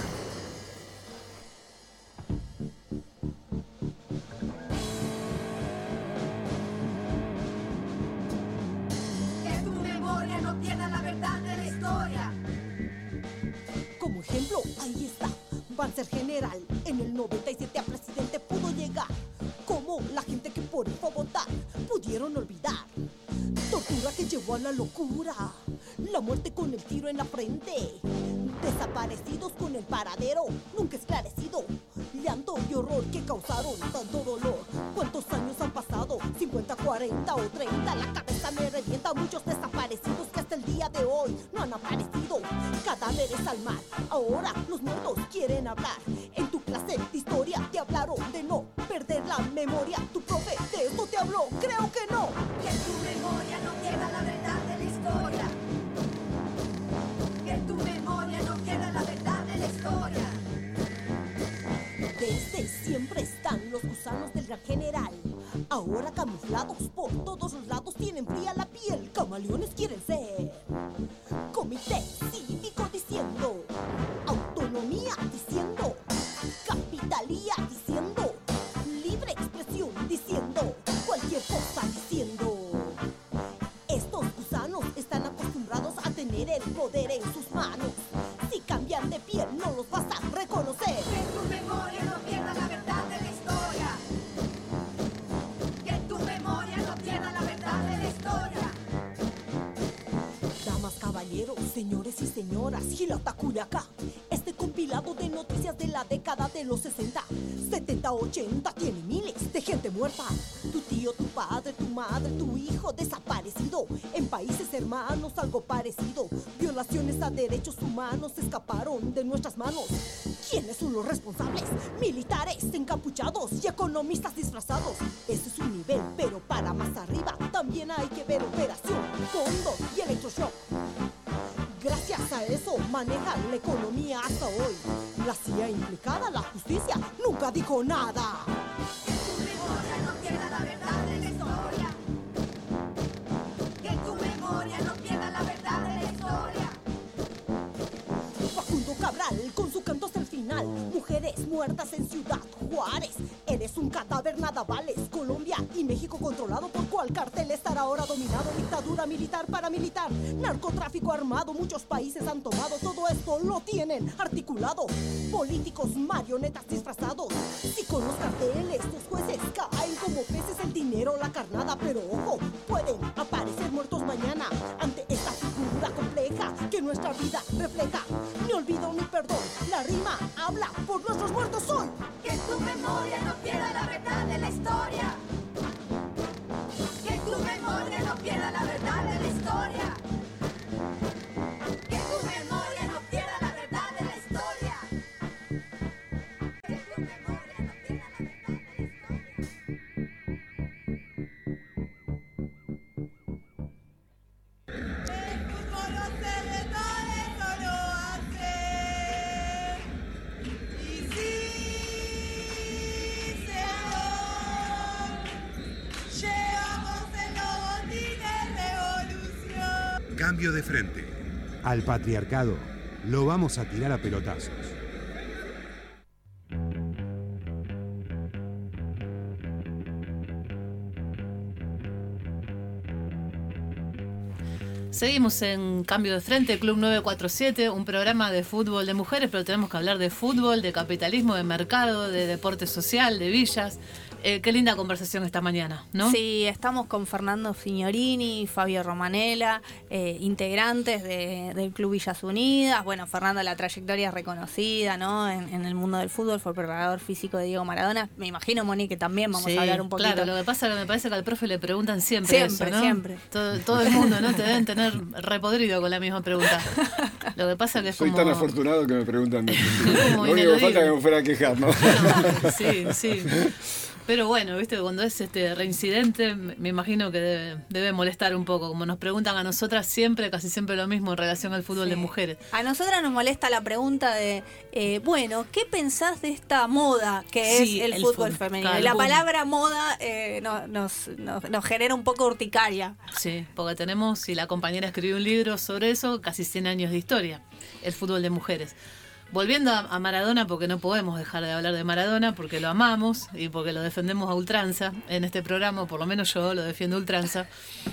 Speaker 10: Como ejemplo, ahí está, Banzer General. En el noventa y siete a presidente pudo llegar. Como la gente que por él fue a votar pudieron olvidar. Tortura que llevó a la locura. La muerte con el tiro en la frente. Desaparecidos con el paradero nunca esclarecido. Llanto y horror que causaron tanto dolor. ¿Cuántos años han pasado? cincuenta, cuarenta o treinta. La cabeza me revienta. Muchos desaparecidos que hasta el día de hoy no han aparecido. Cadáveres al mar. Ahora los muertos quieren hablar. En tu clase de historia te hablaron de no perder la memoria. Tu profe de esto te habló. Creo que no.
Speaker 5: Que en tu memoria no queda la verdad de la historia. Que en tu memoria no queda la verdad de la historia.
Speaker 10: Desde siempre están los gusanos del gran general. Ahora camuflados por todos los lados tienen fría la piel. Camaleones quieren ser. Comité cívico diciendo. Autonomía diciendo. Capitalía diciendo. Libre expresión diciendo. Cualquier cosa diciendo. Estos gusanos están acostumbrados a tener el poder en sus manos. Si cambian de piel no los vas a reconocer.
Speaker 5: Que en tu memoria no pierda la verdad de la historia.
Speaker 10: Honduras, Gilata, Culiacán. Este compilado de noticias de la década de los sesenta, setenta, ochenta tiene miles de gente muerta. Tu tío, tu padre, tu madre, tu hijo desaparecido. En países hermanos algo parecido. Violaciones a derechos humanos escaparon de nuestras manos. ¿Quiénes son los responsables? Militares encapuchados y economistas disfrazados. Ese es un nivel, pero para más arriba también hay que ver Operación Cóndor y Electroshock. Gracias a eso manejan la economía hasta hoy. La C I A implicada, la justicia nunca dijo nada.
Speaker 5: Que tu memoria no pierda la verdad de la historia. Que tu memoria no pierda la verdad de la historia.
Speaker 10: Facundo Cabral con su canto hasta el final. Mujeres muertas en Ciudad Juárez. Eres un cadáver, nada vales. Colombia y México controlado por cuál cartel estará ahora dominado. Dictadura militar, paramilitar, narcotráfico armado. Muchos países han tomado todo esto, lo tienen articulado. Políticos, marionetas disfrazados. Si con los carteles los jueces caen como peces, el dinero, la carnada. Pero ojo, pueden aparecer muertos mañana ante esta figura compleja que nuestra vida refleja. Ni olvido ni perdón, la rima habla por nuestros muertos hoy.
Speaker 5: Que tu memoria no pierda la verdad de la historia. Que tu memoria no pierda la verdad de la historia. Que tu memoria no pierda la verdad de la historia. Que tu memoria no pierda la verdad de la historia. El fútbol no se detiene, solo hace. Y sí, señor, llevamos en los botines revolución.
Speaker 1: Cambio de frente. Al patriarcado lo vamos a tirar a pelotazos.
Speaker 2: Seguimos en Cambio de Frente, Club nueve cuatro siete, un programa de fútbol de mujeres, pero tenemos que hablar de fútbol, de capitalismo, de mercado, de deporte social, de villas. Eh, qué linda conversación esta mañana, ¿no?
Speaker 4: Sí, estamos con Fernando Signorini, Fabio Romanella, eh, integrantes de, del Club Villas Unidas. Bueno, Fernando, la trayectoria es reconocida, ¿no? En, en el mundo del fútbol, fue preparador físico de Diego Maradona. Me imagino, Moni, que también vamos
Speaker 2: Sí,
Speaker 4: a hablar un poquito.
Speaker 2: Claro, lo que pasa es que me parece que al profe le preguntan siempre,
Speaker 4: Siempre,
Speaker 2: eso, ¿no?
Speaker 4: siempre.
Speaker 2: Todo, todo el mundo, ¿no? Te deben tener repodrido con la misma pregunta. Lo que pasa es que es
Speaker 8: Soy
Speaker 2: como...
Speaker 8: tan afortunado que me preguntan. Lo
Speaker 2: Como
Speaker 8: único que falta es
Speaker 2: ineludible.
Speaker 8: que me fuera a quejar, ¿no?
Speaker 2: Sí, sí. Pero bueno, viste, cuando es este reincidente, me imagino que debe, debe molestar un poco. Como nos preguntan a nosotras siempre, casi siempre lo mismo en relación al fútbol
Speaker 4: Sí.
Speaker 2: de mujeres.
Speaker 4: A nosotras nos molesta la pregunta de, eh, bueno, ¿qué pensás de esta moda que
Speaker 2: Sí,
Speaker 4: es el,
Speaker 2: el
Speaker 4: fútbol,
Speaker 2: fútbol,
Speaker 4: femenino?
Speaker 2: claro,
Speaker 4: Y la
Speaker 2: el boom.
Speaker 4: palabra moda eh, no- nos, nos, nos genera un poco urticaria.
Speaker 2: Sí, porque tenemos, y la compañera escribió un libro sobre eso, casi cien años de historia, el fútbol de mujeres. Volviendo a, a Maradona, porque no podemos dejar de hablar de Maradona, porque lo amamos y porque lo defendemos a ultranza en este programa, o por lo menos yo lo defiendo a ultranza.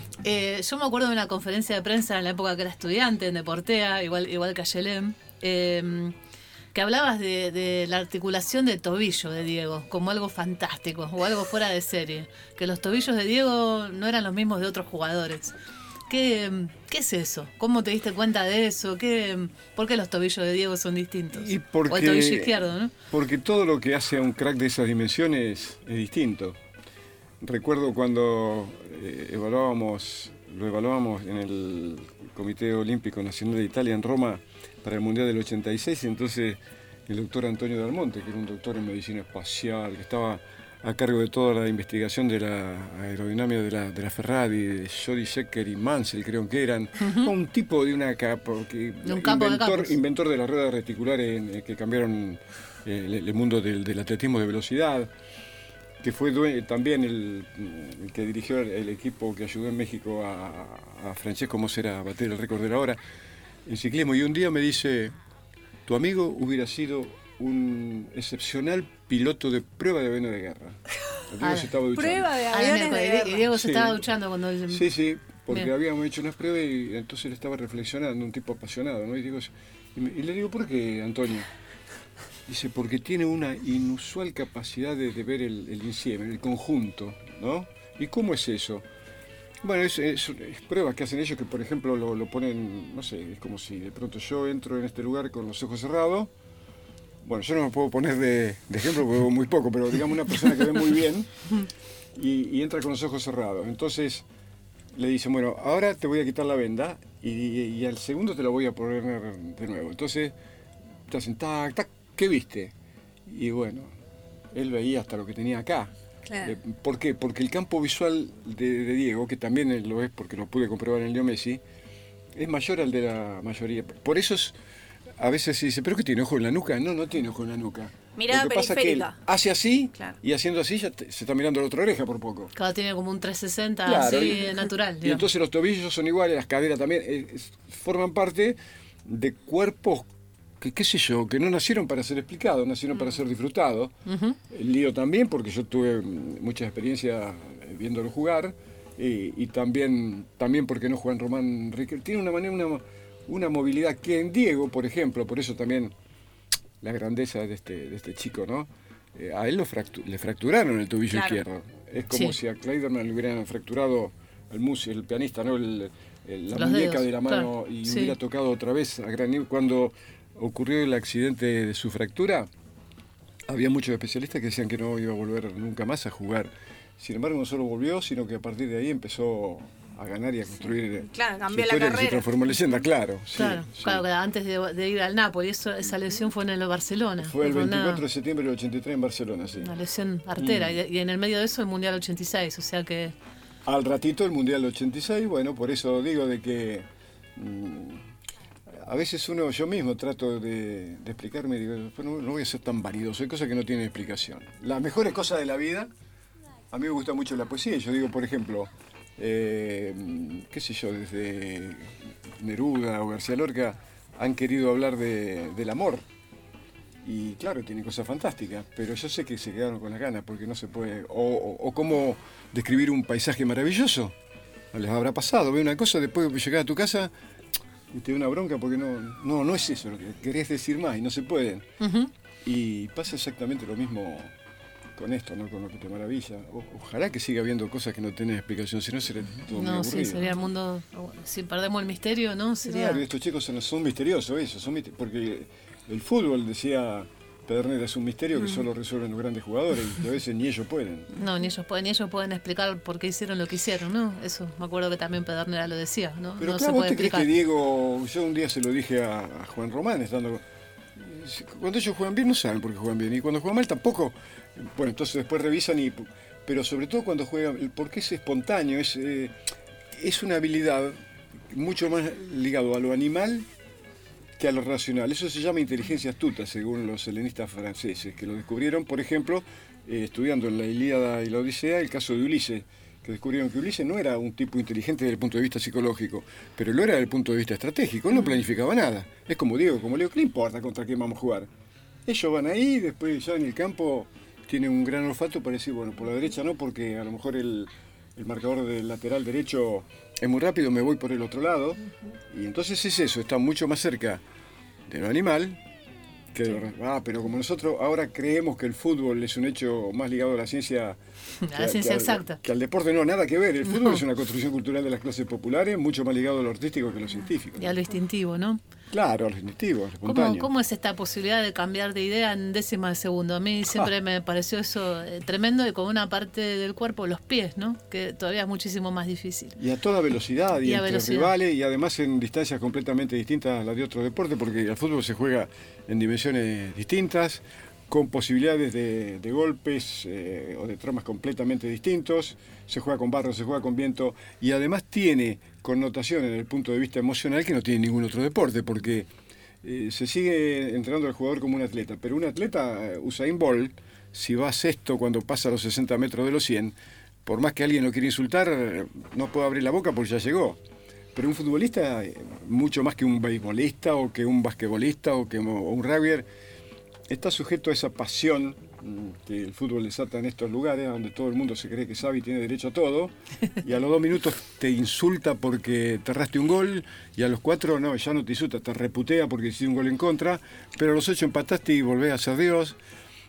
Speaker 2: Eh, yo me acuerdo de una conferencia de prensa en la época que era estudiante en Deportea, igual, igual que Ayelén, eh, que hablabas de, de la articulación de tobillo de Diego como algo fantástico o algo fuera de serie, que los tobillos de Diego no eran los mismos de otros jugadores. ¿Qué, ¿Qué es eso? ¿Cómo te diste cuenta de eso? ¿Qué, ¿Por qué los tobillos de Diego son distintos?
Speaker 8: Y porque,
Speaker 2: o el tobillo izquierdo, ¿no?
Speaker 8: Porque todo lo que hace a un crack de esas dimensiones es distinto. Recuerdo cuando eh, evaluábamos, lo evaluábamos en el Comité Olímpico Nacional de Italia en Roma para el Mundial del ochenta y seis, entonces el doctor Antonio Dalmonte, que era un doctor en medicina espacial, que estaba a cargo de toda la investigación de la aerodinámica de la, de la Ferrari, de Jody Scheckter y Mansell, creo que eran, uh-huh. un tipo de una capa, que,
Speaker 2: de un campo
Speaker 8: inventor,
Speaker 2: de
Speaker 8: inventor de las ruedas reticulares eh, que cambiaron eh, el, el mundo del, del atletismo de velocidad, que fue due- también el, el que dirigió el, el equipo que ayudó en México a, a Francesco Mosera a bater el récord de la hora en ciclismo. Y un día me dice, tu amigo hubiera sido un excepcional piloto de prueba de aviones de guerra. Diego
Speaker 2: Ah,
Speaker 8: se estaba duchando.
Speaker 4: Prueba de
Speaker 2: Ah,
Speaker 4: aviones
Speaker 2: mira,
Speaker 4: de
Speaker 2: y
Speaker 4: guerra.
Speaker 2: Diego se
Speaker 8: Sí.
Speaker 2: estaba duchando cuando él...
Speaker 8: Sí, sí, porque
Speaker 2: Bien.
Speaker 8: habíamos hecho unas pruebas y entonces él estaba reflexionando, un tipo apasionado, ¿no? Y, digo, y, me- y le digo, ¿por qué, Antonio? Dice, porque tiene una inusual capacidad de, de ver el, el insieme, el conjunto, ¿no? ¿Y cómo es eso? Bueno, es, es, es pruebas que hacen ellos que, por ejemplo, lo, lo ponen, no sé, es como si de pronto yo entro en este lugar con los ojos cerrados. Bueno, yo no me puedo poner de, de ejemplo porque veo muy poco, pero digamos una persona que ve muy bien y, y entra con los ojos cerrados. Entonces le dicen, bueno, ahora te voy a quitar la venda y, y al segundo te la voy a poner de nuevo. Entonces te hacen, tac, tac, ¿qué viste? Y bueno, él veía hasta lo que tenía acá.
Speaker 4: Claro.
Speaker 8: Eh, ¿Por qué? Porque el campo visual de, de Diego, que también lo es porque lo pude comprobar en Leo Messi, es mayor al de la mayoría. Por eso es, a veces se dice, ¿pero qué tiene ojo en la nuca? No, no tiene ojo en la nuca.
Speaker 4: Mirada
Speaker 8: Lo que pasa es que él
Speaker 4: periférica.
Speaker 8: hace así,
Speaker 4: Claro.
Speaker 8: y haciendo así ya te- se está mirando la otra oreja por poco.
Speaker 2: Cada tiene como un trescientos sesenta
Speaker 8: Claro,
Speaker 2: así
Speaker 8: y-
Speaker 2: natural.
Speaker 8: Y
Speaker 2: digamos.
Speaker 8: entonces los tobillos son iguales, las caderas también, eh, es- forman parte de cuerpos que, qué sé yo, que no nacieron para ser explicados, nacieron para ser disfrutados.
Speaker 2: Ujú.
Speaker 8: El Lío también, porque yo tuve mm, mucha experiencia eh, viéndolo jugar, y, y también, también porque no Juan Román Riquelme. Tiene una manera, una, una movilidad que en Diego, por ejemplo, por eso también la grandeza de este, de este chico, ¿no? Eh, a él lo fractu- le fracturaron el tobillo
Speaker 4: Claro.
Speaker 8: izquierdo. Es como
Speaker 2: Sí.
Speaker 8: si a Kleiderman le hubieran fracturado el músico, el pianista, ¿no? El- el- la
Speaker 2: Los
Speaker 8: muñeca
Speaker 2: dedos,
Speaker 8: de la mano
Speaker 2: claro.
Speaker 8: y
Speaker 2: Sí.
Speaker 8: hubiera tocado otra vez a gran nivel. Cuando ocurrió el accidente de su fractura, había muchos especialistas que decían que no iba a volver nunca más a jugar. Sin embargo, no solo volvió, sino que a partir de ahí empezó a ganar y a construir
Speaker 4: Claro,
Speaker 8: su
Speaker 4: cambió la
Speaker 8: historia, que se
Speaker 4: carrera.
Speaker 8: transformó en leyenda, claro. sí,
Speaker 2: Claro,
Speaker 8: sí.
Speaker 2: claro, que antes de, de ir al Napoli, eso, esa lesión fue en el Barcelona.
Speaker 8: Fue el
Speaker 2: una-
Speaker 8: veinticuatro de septiembre del ochenta y tres en Barcelona, sí.
Speaker 2: Una lesión artera.
Speaker 8: Mm.
Speaker 2: Y, y en el medio de eso el Mundial ochenta y seis, o sea que...
Speaker 8: Al ratito el Mundial ochenta y seis, bueno, por eso digo de que mm, a veces uno, yo mismo trato de, de explicarme, digo, "Bueno, no voy a ser tan vanidoso, hay cosas que no tienen explicación. Las mejores cosas de la vida, a mí me gusta mucho la poesía, yo digo, por ejemplo, eh, qué sé yo, desde Neruda o García Lorca han querido hablar de- del amor. Y claro, tiene cosas fantásticas, pero yo sé que se quedaron con las ganas porque no se puede. O, o, o cómo describir un paisaje maravilloso. ¿No les habrá pasado? Ve una cosa, después de llegar a tu casa y te da una bronca porque no, no, no es eso lo que querés decir más y no se pueden.
Speaker 2: Ujú.
Speaker 8: Y pasa exactamente lo mismo con esto, ¿no? Con lo que te maravilla. O- ojalá que siga habiendo cosas que no tienen explicación, si no sería todo muy
Speaker 2: No,
Speaker 8: aburrido.
Speaker 2: sí, sería el mundo... Si perdemos el misterio, ¿no? Sería...
Speaker 8: Claro, y estos chicos son, son misteriosos, eso, son mister- porque el fútbol, decía Pedernera, es un misterio que
Speaker 2: Mm.
Speaker 8: solo resuelven los grandes jugadores y a veces ni ellos pueden.
Speaker 2: No, ni ellos pueden, ni ellos pueden explicar por qué hicieron lo que hicieron, ¿no? Eso, me acuerdo que también Pedernera lo decía, ¿no?
Speaker 8: Pero
Speaker 2: no
Speaker 8: claro,
Speaker 2: se
Speaker 8: ¿vos
Speaker 2: puede
Speaker 8: te crees
Speaker 2: explicar.
Speaker 8: que Diego, yo un día se lo dije a, a Juan Román, estando... Cuando ellos juegan bien no saben por qué juegan bien, y cuando juegan mal tampoco. Bueno, entonces después revisan y... Pero sobre todo cuando juegan, el por qué es espontáneo, es, eh, es una habilidad mucho más ligado a lo animal que a lo racional. Eso se llama inteligencia astuta, según los helenistas franceses, que lo descubrieron, por ejemplo, eh, estudiando en la Ilíada y la Odisea, el caso de Ulises, que descubrieron que Ulises no era un tipo inteligente desde el punto de vista psicológico, pero lo era desde el punto de vista estratégico, él no planificaba nada. Es como Diego, como Leo, ¿qué le importa contra quién vamos a jugar? Ellos van ahí, después ya en el campo tienen un gran olfato para decir, bueno, por la derecha no, porque a lo mejor el, el marcador del lateral derecho es muy rápido, me voy por el otro lado. Y entonces es eso, está mucho más cerca de lo animal que de lo- Ah, pero como nosotros ahora creemos que el fútbol es un hecho más ligado a la ciencia...
Speaker 2: A la ciencia
Speaker 8: al-
Speaker 2: exacta.
Speaker 8: Que al deporte no, nada que ver. El fútbol
Speaker 2: No.
Speaker 8: es una construcción cultural de las clases populares, mucho más ligado a lo artístico que a lo científico.
Speaker 2: Y a lo instintivo, ¿no?
Speaker 8: Claro, a lo instintivo, a lo
Speaker 2: ¿Cómo,
Speaker 8: espontáneo.
Speaker 2: ¿Cómo es esta posibilidad de cambiar de idea en décimas de segundo? A mí siempre
Speaker 8: Ah.
Speaker 2: me pareció eso eh, tremendo y con una parte del cuerpo, los pies, ¿no? Que todavía es muchísimo más difícil.
Speaker 8: Y a toda velocidad, y,
Speaker 2: Y a
Speaker 8: entre
Speaker 2: velocidad.
Speaker 8: rivales, y además en distancias completamente distintas a las de otro deporte, porque el fútbol se juega en dimensiones distintas, con posibilidades de, de golpes eh, o de tramas completamente distintos, se juega con barro, se juega con viento, y además tiene connotación en el punto de vista emocional que no tiene ningún otro deporte, porque eh, se sigue entrenando al jugador como un atleta, pero un atleta, eh, Usain Bolt, si va sexto cuando pasa los sesenta metros de los cien, por más que alguien lo quiera insultar, eh, no puede abrir la boca porque ya llegó. Pero un futbolista, eh, mucho más que un beisbolista o que un basquetbolista o que o un rugbyer, está sujeto a esa pasión mm, que el fútbol desata en estos lugares, donde todo el mundo se cree que sabe y tiene derecho a todo, y a los dos minutos te insulta porque te erraste un gol, y a los cuatro no, ya no te insulta, te reputea porque hiciste un gol en contra, pero a los ocho empataste y volvés a ser Dios.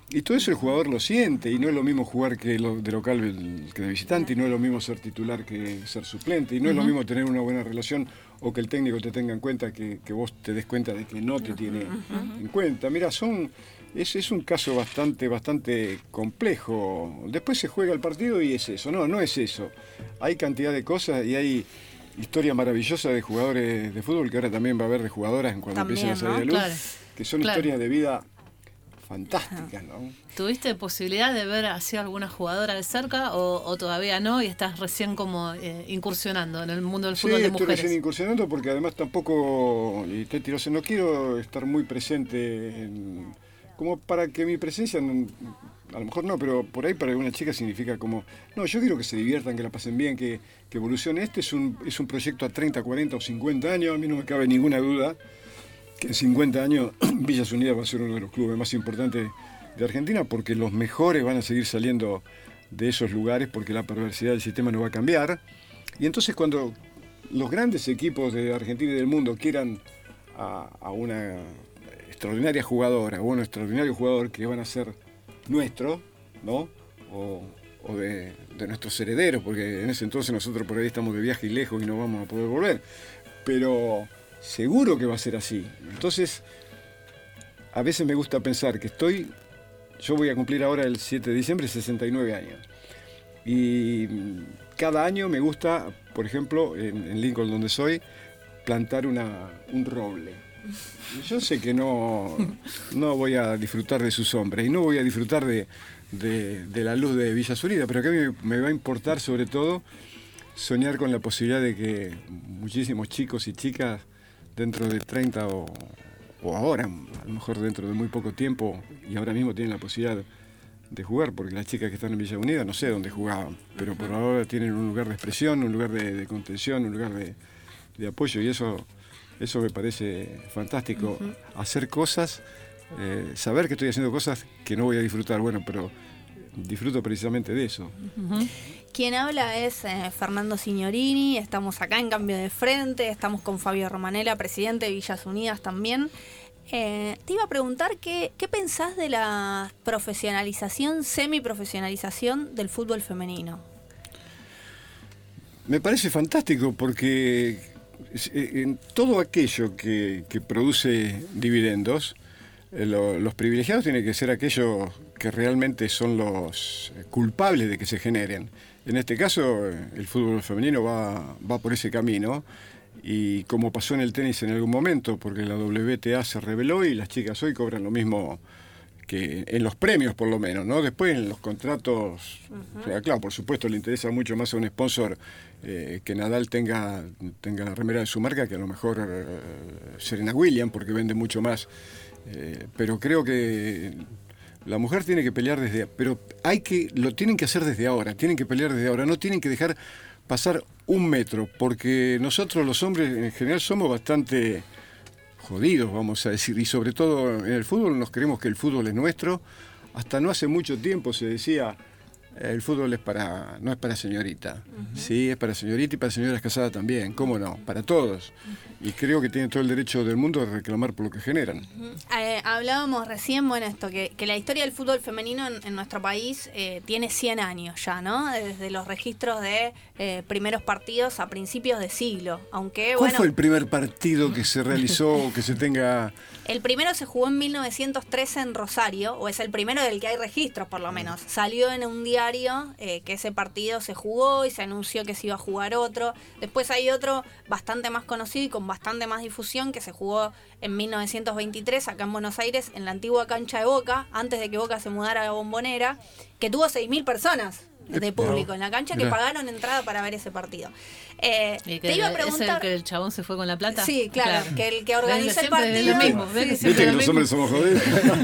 Speaker 8: Y todo eso el jugador lo siente, y no es lo mismo jugar que lo, de local que de visitante, y no es lo mismo ser titular que ser suplente, y no uh-huh. es lo mismo tener una buena relación o que el técnico te tenga en cuenta que, que vos te des cuenta de que no te tiene uh-huh. en cuenta. Mira, son es, es un caso bastante, bastante complejo. Después se juega el partido y es eso. No, no es eso. Hay cantidad de cosas y hay historia maravillosa de jugadores de fútbol, que ahora también va a haber de jugadoras en cuando
Speaker 4: también,
Speaker 8: empiecen a salir
Speaker 4: ¿no?
Speaker 8: a luz, claro. que son claro. historias de vida fantásticas, ¿no?
Speaker 2: ¿Tuviste posibilidad de ver así alguna jugadora de cerca o, o todavía no y estás recién como eh, incursionando en el mundo del fútbol
Speaker 8: sí,
Speaker 2: de mujeres?
Speaker 8: Sí, estoy recién incursionando porque además tampoco, y te tiro, no quiero estar muy presente en, como para que mi presencia, a lo mejor no, pero por ahí para alguna chica significa como, no, yo quiero que se diviertan, que la pasen bien, que, que evolucione. Este es un, es un proyecto a treinta, cuarenta o cincuenta años, a mí no me cabe ninguna duda que en cincuenta años Villas Unidas va a ser uno de los clubes más importantes de Argentina, porque los mejores van a seguir saliendo de esos lugares, porque la perversidad del sistema no va a cambiar. Y entonces cuando los grandes equipos de Argentina y del mundo quieran a, a una extraordinaria jugadora o un extraordinario jugador que van a ser nuestro, ¿no? O, o de, de nuestros herederos, porque en ese entonces nosotros por ahí estamos de viaje y lejos y no vamos a poder volver. Pero seguro que va a ser así. Entonces, a veces me gusta pensar que estoy, yo voy a cumplir ahora el siete de diciembre sesenta y nueve años. Y cada año me gusta, por ejemplo, en, en Lincoln donde soy, plantar una, un roble. Yo sé que no, no voy a disfrutar de su sombra y no voy a disfrutar de, de, de la luz de Villas Unidas, pero que a mí me va a importar sobre todo soñar con la posibilidad de que muchísimos chicos y chicas dentro de treinta o, o ahora, a lo mejor dentro de muy poco tiempo, y ahora mismo tienen la posibilidad de jugar, porque las chicas que están en Villa Unida no sé dónde jugaban, pero por ahora tienen un lugar de expresión, un lugar de, de contención, un lugar de, de apoyo, y eso, eso me parece fantástico. Uh-huh. Hacer cosas, eh, saber que estoy haciendo cosas que no voy a disfrutar, bueno, pero disfruto precisamente de eso.
Speaker 4: Uh-huh. Quien habla es eh, Fernando Signorini, estamos acá en Cambio de Frente, estamos con Fabio Romanella, presidente de Villas Unidas también. Eh, te iba a preguntar qué, qué pensás de la profesionalización, semiprofesionalización del fútbol femenino.
Speaker 8: Me parece fantástico porque en todo aquello que, que produce dividendos, eh, lo, los privilegiados tienen que ser aquellos que realmente son los culpables de que se generen. En este caso, el fútbol femenino va, va por ese camino, y como pasó en el tenis en algún momento, porque la W T A se reveló y las chicas hoy cobran lo mismo que en los premios, por lo menos, ¿no? Después en los contratos, uh-huh. o sea, claro, por supuesto le interesa mucho más a un sponsor eh, que Nadal tenga, tenga la remera de su marca que a lo mejor eh, Serena Williams, porque vende mucho más. Eh, pero creo que la mujer tiene que pelear desde, pero hay que, lo tienen que hacer desde ahora, tienen que pelear desde ahora, no tienen que dejar pasar un metro, porque nosotros los hombres en general somos bastante jodidos, vamos a decir, y sobre todo en el fútbol nos creemos que el fútbol es nuestro. Hasta no hace mucho tiempo se decía el fútbol es para, no es para señorita, uh-huh. sí, es para señorita y para señoras casadas también, ¿cómo no? Para todos. Y creo que tienen todo el derecho del mundo de reclamar por lo que generan.
Speaker 4: Uh-huh. Eh, hablábamos recién, bueno, esto, que, que la historia del fútbol femenino en, en nuestro país eh, tiene cien años ya, ¿no? Desde los registros de eh, primeros partidos a principios de siglo, aunque,
Speaker 8: ¿Cuál
Speaker 4: bueno,
Speaker 8: fue el primer partido que se realizó o que se tenga...?
Speaker 4: El primero se jugó en mil novecientos trece en Rosario, o es el primero del que hay registros por lo menos. Salió en un diario eh, que ese partido se jugó y se anunció que se iba a jugar otro. Después hay otro bastante más conocido y con bastante más difusión que se jugó en mil novecientos veintitrés acá en Buenos Aires, en la antigua cancha de Boca, antes de que Boca se mudara a la Bombonera, que tuvo seis mil personas de público en la cancha que pagaron entrada para ver ese partido. Eh,
Speaker 2: ¿Y que
Speaker 4: te iba a preguntar...
Speaker 2: ¿Es el que el chabón se fue con la plata?
Speaker 4: Sí, claro, claro. que el que organiza el
Speaker 2: partido...
Speaker 4: Es lo
Speaker 2: mismo,
Speaker 4: sí,
Speaker 2: que
Speaker 4: sí,
Speaker 8: ¿Viste que los hombres somos jodidos?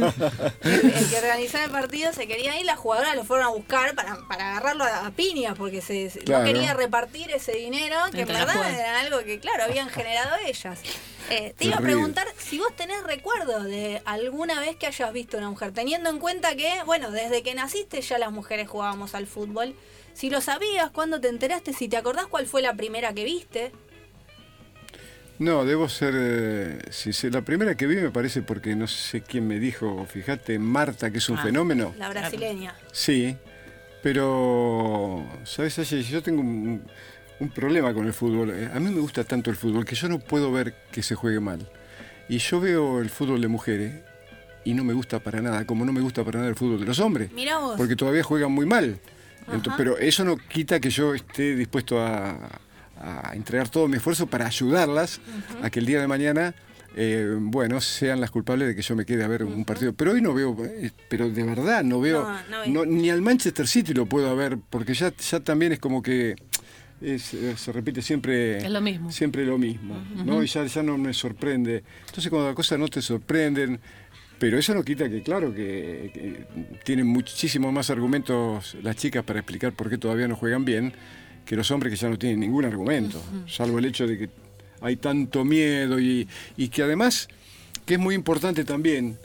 Speaker 4: el, el que organizaba el partido se quería ir, las jugadoras lo fueron a buscar para, para agarrarlo a, a piñas, porque se, se
Speaker 8: claro.
Speaker 4: no quería repartir ese dinero, que en verdad era algo que, claro, habían generado ellas. Eh, te iba a preguntar si vos tenés recuerdos de alguna vez que hayas visto una mujer, teniendo en cuenta que, bueno, desde que naciste ya las mujeres jugábamos al fútbol. Si lo sabías, cuándo te enteraste, si te acordás cuál fue la primera que viste.
Speaker 8: No, debo ser eh, sincero. La primera que vi me parece porque no sé quién me dijo, fíjate, Marta, que es un
Speaker 3: Ah.
Speaker 8: fenómeno.
Speaker 4: La brasileña.
Speaker 8: Sí, pero, ¿sabes, Aye? Yo tengo un, un problema con el fútbol. Eh, A mí me gusta tanto el fútbol que yo no puedo ver que se juegue mal. Y yo veo el fútbol de mujeres y no me gusta para nada, como no me gusta para nada el fútbol de los hombres.
Speaker 4: Mirá vos.
Speaker 8: Porque todavía juegan muy mal. Ento-
Speaker 4: Ajá.
Speaker 8: pero eso no quita que yo esté dispuesto a, a entregar todo mi esfuerzo para ayudarlas a que el día de mañana, eh, bueno, sean las culpables de que yo me quede a ver un partido. Pero hoy no veo, eh, pero de verdad no veo,
Speaker 4: No, no veo.
Speaker 8: no, ni al Manchester City lo puedo ver, porque ya, ya también es como que es, eh, se repite siempre,
Speaker 2: Es lo mismo.
Speaker 8: siempre lo mismo, ¿no? Y ya, ya no me sorprende. Entonces cuando las cosas no te sorprenden, pero eso no quita que, claro, que, que tienen muchísimos más argumentos las chicas para explicar por qué todavía no juegan bien que los hombres que ya no tienen ningún argumento, salvo el hecho de que hay tanto miedo y, y que además, que es muy importante también,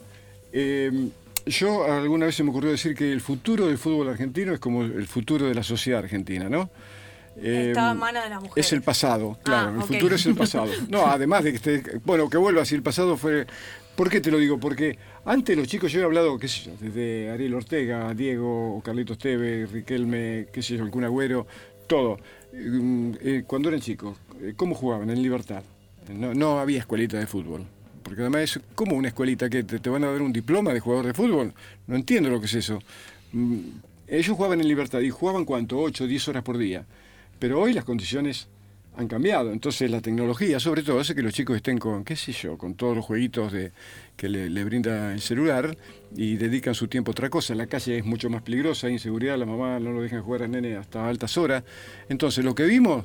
Speaker 8: eh, yo alguna vez se me ocurrió decir que el futuro del fútbol argentino es como el futuro de la sociedad argentina, ¿no? Eh,
Speaker 4: Estaba en manos de las mujeres.
Speaker 8: Es el pasado, claro,
Speaker 4: Ah,
Speaker 8: el
Speaker 4: ok.
Speaker 8: futuro es el pasado. No, además de que esté, bueno, que vuelva así, el pasado fue... ¿Por qué te lo digo? Porque antes los chicos, yo he hablado, qué sé yo, desde Ariel Ortega, Diego, Carlitos Tevez, Riquelme, qué sé yo, el Kun Agüero, todo. Eh, eh, cuando eran chicos, eh, ¿cómo jugaban? En libertad. No, no había escuelita de fútbol. Porque además es como una escuelita que te, te van a dar un diploma de jugador de fútbol. No entiendo lo que es eso. Mm, ellos jugaban en libertad y jugaban ¿cuánto? ocho, diez horas por día. Pero hoy las condiciones han cambiado. Entonces la tecnología, sobre todo, hace que los chicos estén con, qué sé yo, con todos los jueguitos de, que le, le brinda el celular y dedican su tiempo a otra cosa. La calle es mucho más peligrosa, hay inseguridad, la mamá no lo dejan jugar al nene hasta altas horas. Entonces lo que vimos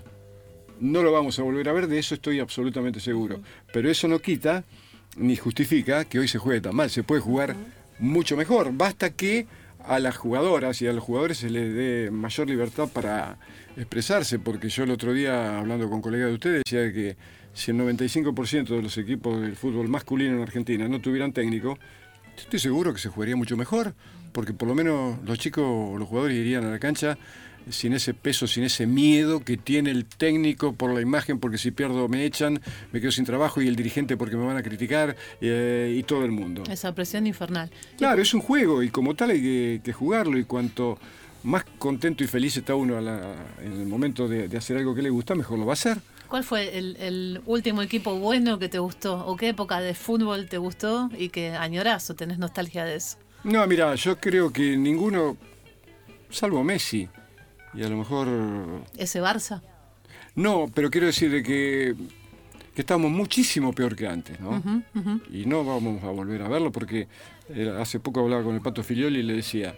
Speaker 8: no lo vamos a volver a ver, de eso estoy absolutamente seguro. Pero eso no quita ni justifica que hoy se juegue tan mal. Se puede jugar mucho mejor. Basta que a las jugadoras y a los jugadores se les dé mayor libertad para expresarse, porque yo el otro día, hablando con colegas de ustedes, decía que si el noventa y cinco por ciento de los equipos del fútbol masculino en Argentina no tuvieran técnico, estoy seguro que se jugaría mucho mejor, porque por lo menos los chicos, los jugadores irían a la cancha sin ese peso, sin ese miedo que tiene el técnico por la imagen, porque si pierdo me echan, me quedo sin trabajo, y el dirigente porque me van a criticar, eh, y todo el mundo.
Speaker 2: Esa presión infernal.
Speaker 8: Claro, es un juego y como tal hay que, que jugarlo, y cuanto más contento y feliz está uno a la- en el momento de, de hacer algo que le gusta, mejor lo va a hacer.
Speaker 2: ¿Cuál fue el, el último equipo bueno que te gustó? ¿O qué época de fútbol te gustó y que añorás o tenés nostalgia de eso?
Speaker 8: No, mira, yo creo que ninguno, salvo Messi, y a lo mejor...
Speaker 2: ¿Ese Barça?
Speaker 8: No, pero quiero decir de que, que estamos muchísimo peor que antes, ¿no?
Speaker 2: Ujú, ujú.
Speaker 8: Y no vamos a volver a verlo porque era- hace poco hablaba con el Pato Filioli y le decía,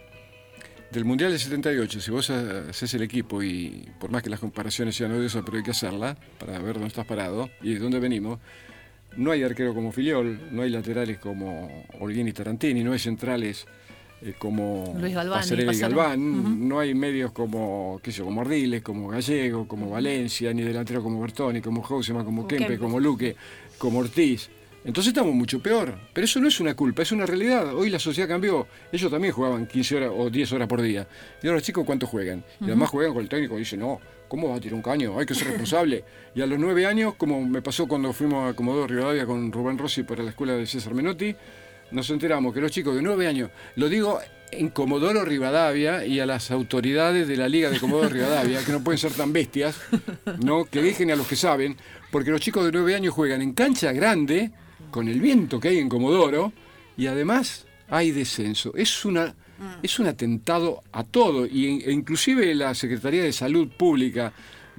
Speaker 8: del Mundial del setenta y ocho, si vos haces el equipo, y por más que las comparaciones sean odiosas, pero hay que hacerla para ver dónde estás parado y de dónde venimos, no hay arquero como Filiol, no hay laterales como Holguín y Tarantini, no hay centrales eh, como
Speaker 2: Luis Galván y
Speaker 8: Pasarela y
Speaker 2: Pasarela.
Speaker 8: Galván,
Speaker 2: Ujú.
Speaker 8: no hay medios como, qué sé yo, como Ardiles, como Gallego, como Valencia, ni delantero como Bertoni, como Houseman, como
Speaker 4: Como
Speaker 8: Kempe,
Speaker 4: Kempe.
Speaker 8: como Luque, como Ortiz. Entonces estamos mucho peor. Pero eso no es una culpa, es una realidad. Hoy la sociedad cambió. Ellos también jugaban quince horas o diez horas por día. Y ahora los chicos, ¿cuánto juegan? Y además juegan con el técnico y dicen, no, ¿cómo va a tirar un caño? Hay que ser responsable. Y a los nueve años, como me pasó cuando fuimos a Comodoro Rivadavia con Rubén Rossi para la escuela de César Menotti, nos enteramos que los chicos de nueve años, lo digo en Comodoro Rivadavia, y a las autoridades de la Liga de Comodoro Rivadavia, que no pueden ser tan bestias, ¿no? Que dejen a los que saben, porque los chicos de nueve años juegan en cancha grande, con el viento que hay en Comodoro, y además hay descenso. Es una es un atentado a todo, y, e inclusive la Secretaría de Salud Pública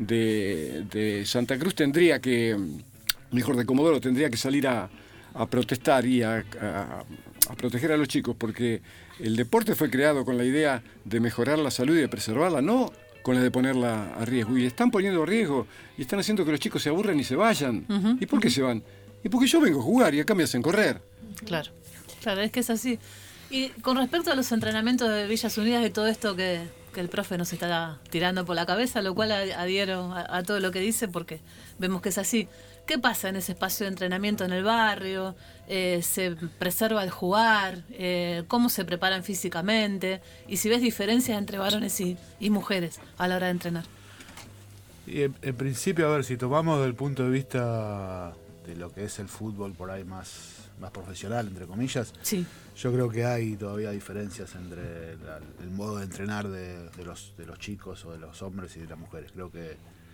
Speaker 8: de, de Santa Cruz tendría que, mejor de Comodoro, tendría que salir a, a protestar y a, a, a proteger a los chicos, porque el deporte fue creado con la idea de mejorar la salud y de preservarla, no con la de ponerla a riesgo. Y le están poniendo a riesgo y están haciendo que los chicos se aburran y se vayan.
Speaker 2: Ujú,
Speaker 8: ¿Y por qué se van? Y porque yo vengo a jugar y acá me hacen correr.
Speaker 2: Claro, claro, es que es así. Y con respecto a los entrenamientos de Villas Unidas y todo esto que, que el profe nos está tirando por la cabeza, lo cual a- adhiero a, a todo lo que dice porque vemos que es así. ¿Qué pasa en ese espacio de entrenamiento en el barrio? Eh, ¿Se preserva el jugar? Eh, ¿Cómo se preparan físicamente? Y si ves diferencias entre varones y, y mujeres a la hora de entrenar.
Speaker 9: Y en, en principio, a ver, si tomamos desde el punto de vista de lo que es el fútbol por ahí más, más profesional, entre comillas,
Speaker 2: sí.
Speaker 9: Yo creo que hay todavía diferencias entre la, el modo de entrenar de, de, los, de los chicos o de los hombres y de las mujeres. Creo que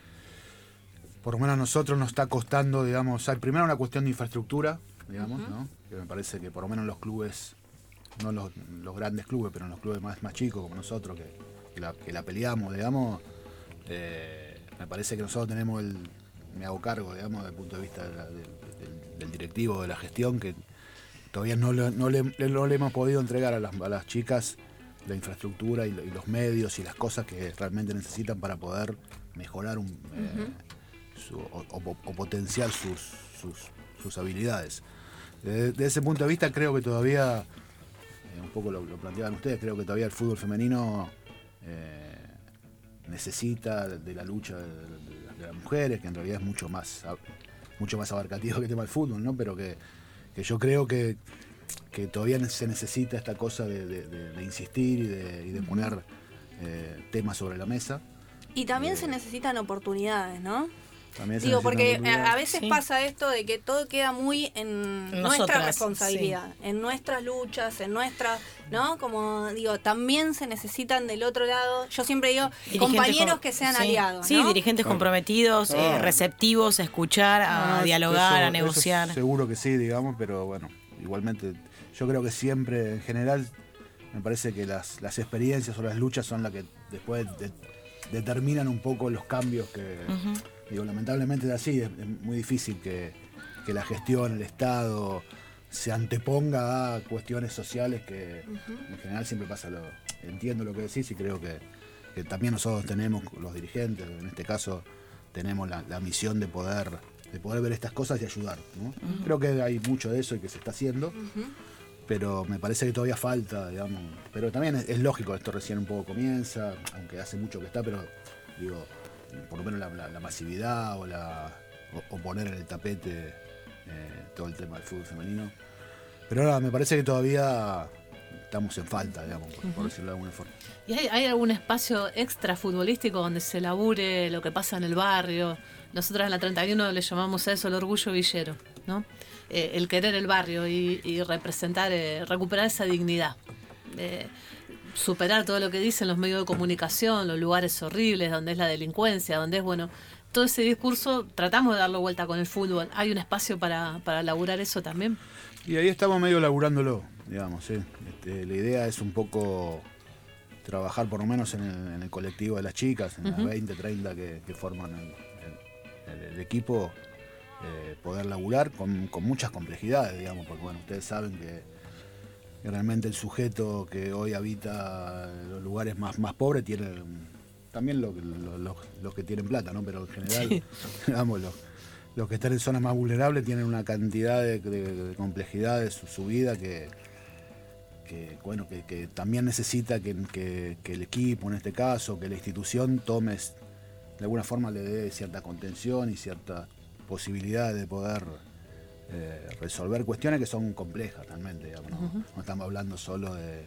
Speaker 9: por lo menos a nosotros nos está costando, digamos, hay primero una cuestión de infraestructura, digamos, uh-huh. ¿no? Que me parece que por lo menos en los clubes, no los, los grandes clubes, pero en los clubes más, más chicos como nosotros, que, que, la, que la peleamos, digamos, eh, me parece que nosotros tenemos el, me hago cargo, digamos, desde el punto de vista de la, de, del, del directivo, de la gestión, que todavía no le, no le, no le hemos podido entregar a las, a las chicas la infraestructura y, y los medios y las cosas que realmente necesitan para poder mejorar un, uh-huh. eh, su, o, o, o potenciar sus, sus, sus habilidades. Desde, desde ese punto de vista creo que todavía, eh, un poco lo, lo planteaban ustedes, creo que todavía el fútbol femenino eh, necesita de la lucha de, de, de las mujeres, que en realidad es mucho más, mucho más abarcativo que el tema del fútbol, ¿no? Pero que que yo creo que, que todavía se necesita esta cosa de, de, de, de insistir y de, y de poner eh, temas sobre la mesa.
Speaker 4: Y también
Speaker 9: eh,
Speaker 4: se necesitan oportunidades, ¿no?
Speaker 9: También se
Speaker 4: Digo, porque a veces
Speaker 3: sí.
Speaker 4: pasa esto de que todo queda muy en
Speaker 3: Nosotras,
Speaker 4: nuestra responsabilidad,
Speaker 3: sí.
Speaker 4: en nuestras luchas, en nuestras, ¿no? Como digo, también se necesitan del otro lado, yo siempre digo, dirigentes compañeros con, que sean
Speaker 3: sí,
Speaker 4: aliados,
Speaker 3: sí,
Speaker 4: ¿no?
Speaker 3: dirigentes comprometidos, oh. eh, receptivos, a escuchar, a no, dialogar, eso, a negociar.
Speaker 9: Seguro que sí, digamos, pero bueno, igualmente yo creo que siempre, en general, me parece que las, las experiencias o las luchas son las que después de, determinan un poco los cambios que... Uh-huh. Digo, lamentablemente es así, es, es muy difícil que, que la gestión, el Estado, se anteponga a cuestiones sociales que uh-huh. en general siempre pasa. Lo, entiendo lo que decís y creo que, que también nosotros tenemos, los dirigentes, en este caso, tenemos la, la misión de poder, de poder ver estas cosas y ayudar, ¿no? Uh-huh. Creo que hay mucho de eso y que se está haciendo, uh-huh. pero me parece que todavía falta, digamos. Pero también es, es lógico, esto recién un poco comienza, aunque hace mucho que está, pero digo... por lo menos la, la, la masividad o, la, o, o poner en el tapete eh, todo el tema del fútbol femenino. Pero ahora me parece que todavía estamos en falta, digamos, por, uh-huh. por decirlo de alguna forma.
Speaker 2: ¿Y hay, hay algún espacio extra futbolístico donde se labure lo que pasa en el barrio? Nosotras en la treinta y uno le llamamos a eso el orgullo villero, ¿no? Eh, el querer el barrio y, y representar, eh, recuperar esa dignidad. Eh, superar todo lo que dicen los medios de comunicación, los lugares horribles, donde es la delincuencia, donde es, bueno, todo ese discurso, tratamos de darlo vuelta con el fútbol. ¿Hay un espacio para, para laburar eso también?
Speaker 9: Y ahí estamos medio laburándolo, digamos, ¿sí? Este, la idea es un poco trabajar por lo menos en el, en el colectivo de las chicas, en uh-huh. las veinte, treinta que, que forman el, el, el equipo, eh, poder laburar con, con muchas complejidades, digamos, porque bueno, ustedes saben que realmente el sujeto que hoy habita los lugares más, más pobres tiene también los lo, lo, lo que tienen plata, ¿no? Pero en general, sí. digamos, los, los que están en zonas más vulnerables tienen una cantidad de, de, de complejidad de su, su vida que, que bueno, que, que también necesita que, que, que el equipo, en este caso, que la institución tome, de alguna forma le dé cierta contención y cierta posibilidad de poder Eh, resolver cuestiones que son complejas realmente, digamos, ¿no? Uh-huh. No estamos hablando solo de,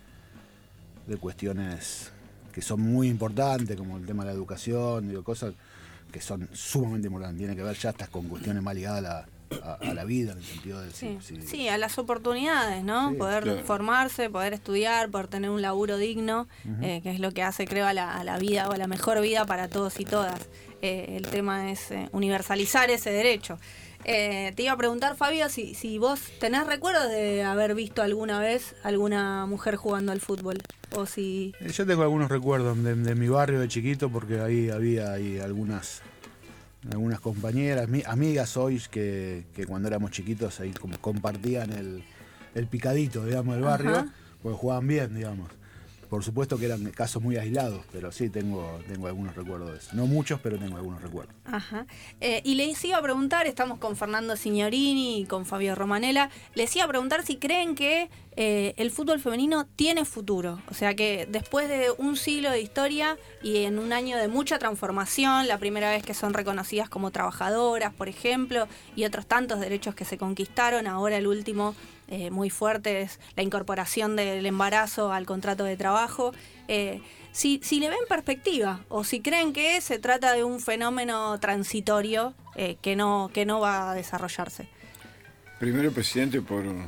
Speaker 9: de cuestiones que son muy importantes, como el tema de la educación, digo, cosas que son sumamente importantes, tiene que ver ya hasta con cuestiones más ligadas a la, a, a la vida, en el sentido de
Speaker 4: sí.
Speaker 9: Si, si,
Speaker 4: sí, a las oportunidades, ¿no? Sí, poder claro. formarse, poder estudiar, poder tener un laburo digno, uh-huh. eh, que es lo que hace, creo, a la, a la vida o a la mejor vida para todos y todas. Eh, el tema es eh, universalizar ese derecho. Eh, te iba a preguntar, Fabio, si, si vos tenés recuerdos de haber visto alguna vez alguna mujer jugando al fútbol, o si...
Speaker 9: Yo tengo algunos recuerdos de, de mi barrio de chiquito, porque ahí había ahí algunas algunas compañeras, mi, amigas hoy, que, que cuando éramos chiquitos ahí como compartían el, el picadito, digamos, del barrio, ajá. porque jugaban bien, digamos. Por supuesto que eran casos muy aislados, pero sí tengo, tengo algunos recuerdos de eso. No muchos, pero tengo algunos recuerdos.
Speaker 4: Ajá. Eh, y les iba a preguntar, estamos con Fernando Signorini y con Fabio Romanella, les iba a preguntar si creen que eh, el fútbol femenino tiene futuro. O sea que después de un siglo de historia y en un año de mucha transformación, la primera vez que son reconocidas como trabajadoras, por ejemplo, y otros tantos derechos que se conquistaron, ahora el último eh, muy fuertes, la incorporación del embarazo al contrato de trabajo. Eh, si, si le ven perspectiva o si creen que se trata de un fenómeno transitorio eh, que, no, que no va a desarrollarse.
Speaker 8: Primero, presidente, por,
Speaker 9: Me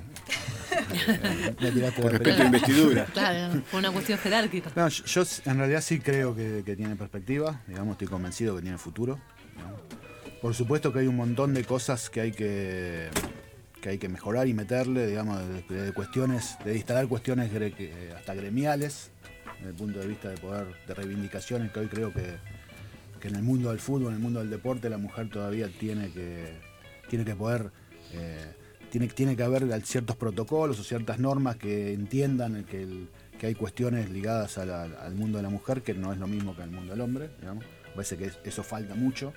Speaker 9: tiraste
Speaker 8: por
Speaker 9: la
Speaker 8: respeto
Speaker 9: pelota.
Speaker 8: a investidura.
Speaker 2: Claro, fue una cuestión jerárquica.
Speaker 9: No, yo, yo en realidad sí creo que, que tiene perspectiva, digamos, estoy convencido que tiene futuro. ¿No? Por supuesto que hay un montón de cosas que hay que, que hay que mejorar y meterle, digamos, de, de cuestiones, de instalar cuestiones gre, que, hasta gremiales, desde el punto de vista de poder, de reivindicaciones, que hoy creo que, que en el mundo del fútbol, en el mundo del deporte, la mujer todavía tiene que, tiene que poder, eh, tiene, tiene que haber ciertos protocolos o ciertas normas que entiendan que, el, que hay cuestiones ligadas a la, al mundo de la mujer, que no es lo mismo que al mundo del hombre, digamos. Parece que eso falta mucho.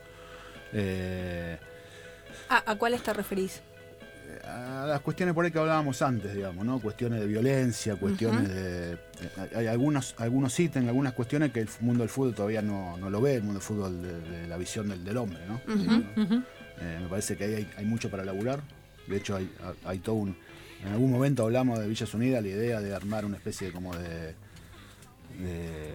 Speaker 9: Eh,
Speaker 4: ¿A, ¿A cuáles te referís?
Speaker 9: a las cuestiones por ahí que hablábamos antes, digamos, ¿no? Cuestiones de violencia, cuestiones uh-huh. de... Hay algunos, algunos ítems, algunas cuestiones que el mundo del fútbol todavía no, no lo ve, el mundo del fútbol de, de la visión del, del hombre, ¿no?
Speaker 2: Uh-huh,
Speaker 9: ¿no?
Speaker 2: uh-huh.
Speaker 9: Eh, me parece que ahí hay, hay mucho para laburar. De hecho, hay, hay todo un... En algún momento hablamos de Villas Unidas, la idea de armar una especie de como de... de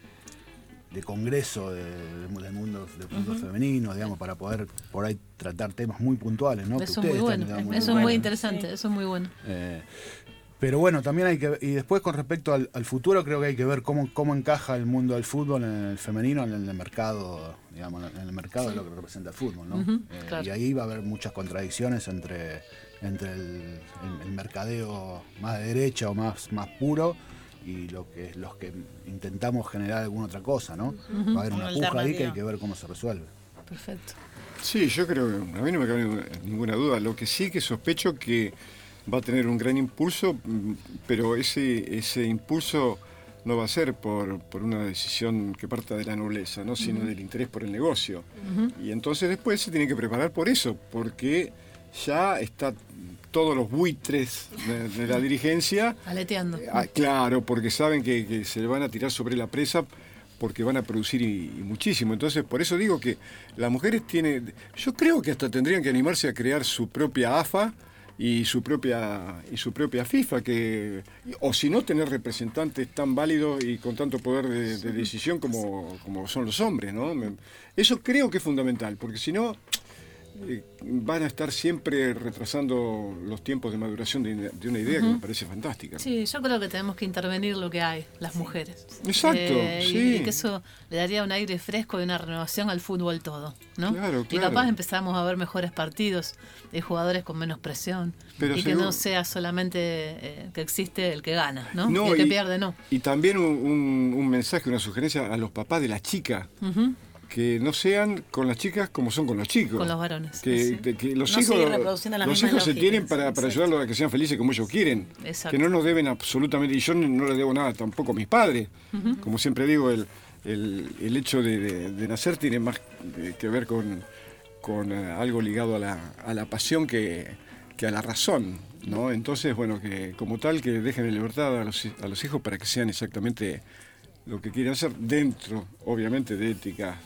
Speaker 9: de congreso de, de, del mundo del mundo uh-huh. femenino, digamos, para poder por ahí tratar temas muy puntuales, ¿no?
Speaker 2: Eso
Speaker 9: que
Speaker 2: es muy bueno,
Speaker 9: están, digamos,
Speaker 2: eso
Speaker 9: muy
Speaker 2: es muy
Speaker 9: bueno.
Speaker 2: interesante, sí. Eso es muy bueno.
Speaker 9: Eh, pero bueno, también hay que, y después con respecto al, al futuro, creo que hay que ver cómo, cómo encaja el mundo del fútbol en el femenino, en el mercado, digamos, en el mercado sí. de lo que representa el fútbol, ¿no?
Speaker 2: Uh-huh,
Speaker 9: eh,
Speaker 2: claro.
Speaker 9: Y ahí va a haber muchas contradicciones entre, entre el, el, el mercadeo más de derecha o más, más puro y lo que los que intentamos generar alguna otra cosa, ¿no? Uh-huh. Va a haber una puja ahí que hay que ver cómo se resuelve.
Speaker 2: Perfecto.
Speaker 8: Sí, yo creo que a mí no me cabe ninguna duda. Lo que sí que sospecho que va a tener un gran impulso, pero ese ese impulso no va a ser por, por una decisión que parta de la nobleza, ¿no? Sino uh-huh. del interés por el negocio. Uh-huh. Y entonces después se tiene que preparar por eso, porque ya está todos los buitres de, de la dirigencia
Speaker 2: aleteando.
Speaker 8: Ah, claro, porque saben que, que se le van a tirar sobre la presa porque van a producir y, y muchísimo. Entonces, por eso digo que las mujeres tienen... Yo creo que hasta tendrían que animarse a crear su propia A F A y su propia y su propia FIFA, que o si no, tener representantes tan válidos y con tanto poder de, de decisión como, como son los hombres, ¿no? Eso creo que es fundamental, porque si no... Eh, van a estar siempre retrasando los tiempos de maduración de, de una idea uh-huh. que me parece fantástica.
Speaker 2: Sí, yo creo que tenemos que intervenir lo que hay, las mujeres.
Speaker 8: Exacto,
Speaker 2: eh,
Speaker 8: sí.
Speaker 2: Y, y que eso le daría un aire fresco y una renovación al fútbol todo, ¿no?
Speaker 8: Claro, claro.
Speaker 2: Y capaz empezamos a ver mejores partidos y jugadores con menos presión. Pero y que no sea solamente eh, que existe el que gana, ¿no?
Speaker 8: no
Speaker 2: y el que
Speaker 8: y,
Speaker 2: pierde, no.
Speaker 8: Y también un, un, un mensaje, una sugerencia a los papás de las chicas. Uh-huh. Que no sean con las chicas como son con los chicos.
Speaker 2: Con los varones.
Speaker 8: Que,
Speaker 2: sí.
Speaker 8: de, que los
Speaker 3: no
Speaker 8: hijos,
Speaker 3: los
Speaker 8: hijos se tienen
Speaker 3: sí,
Speaker 8: para, para ayudarlos a que sean felices como ellos quieren.
Speaker 2: Exacto.
Speaker 8: Que no nos deben absolutamente, y yo no les debo nada tampoco a mis padres. Uh-huh. Como siempre digo, el, el, el hecho de, de, de nacer tiene más que ver con, con uh, algo ligado a la, a la pasión que, que a la razón, ¿no? Entonces, bueno, que como tal, que dejen en libertad a los, a los hijos para que sean exactamente lo que quieren hacer, dentro, obviamente, de ética.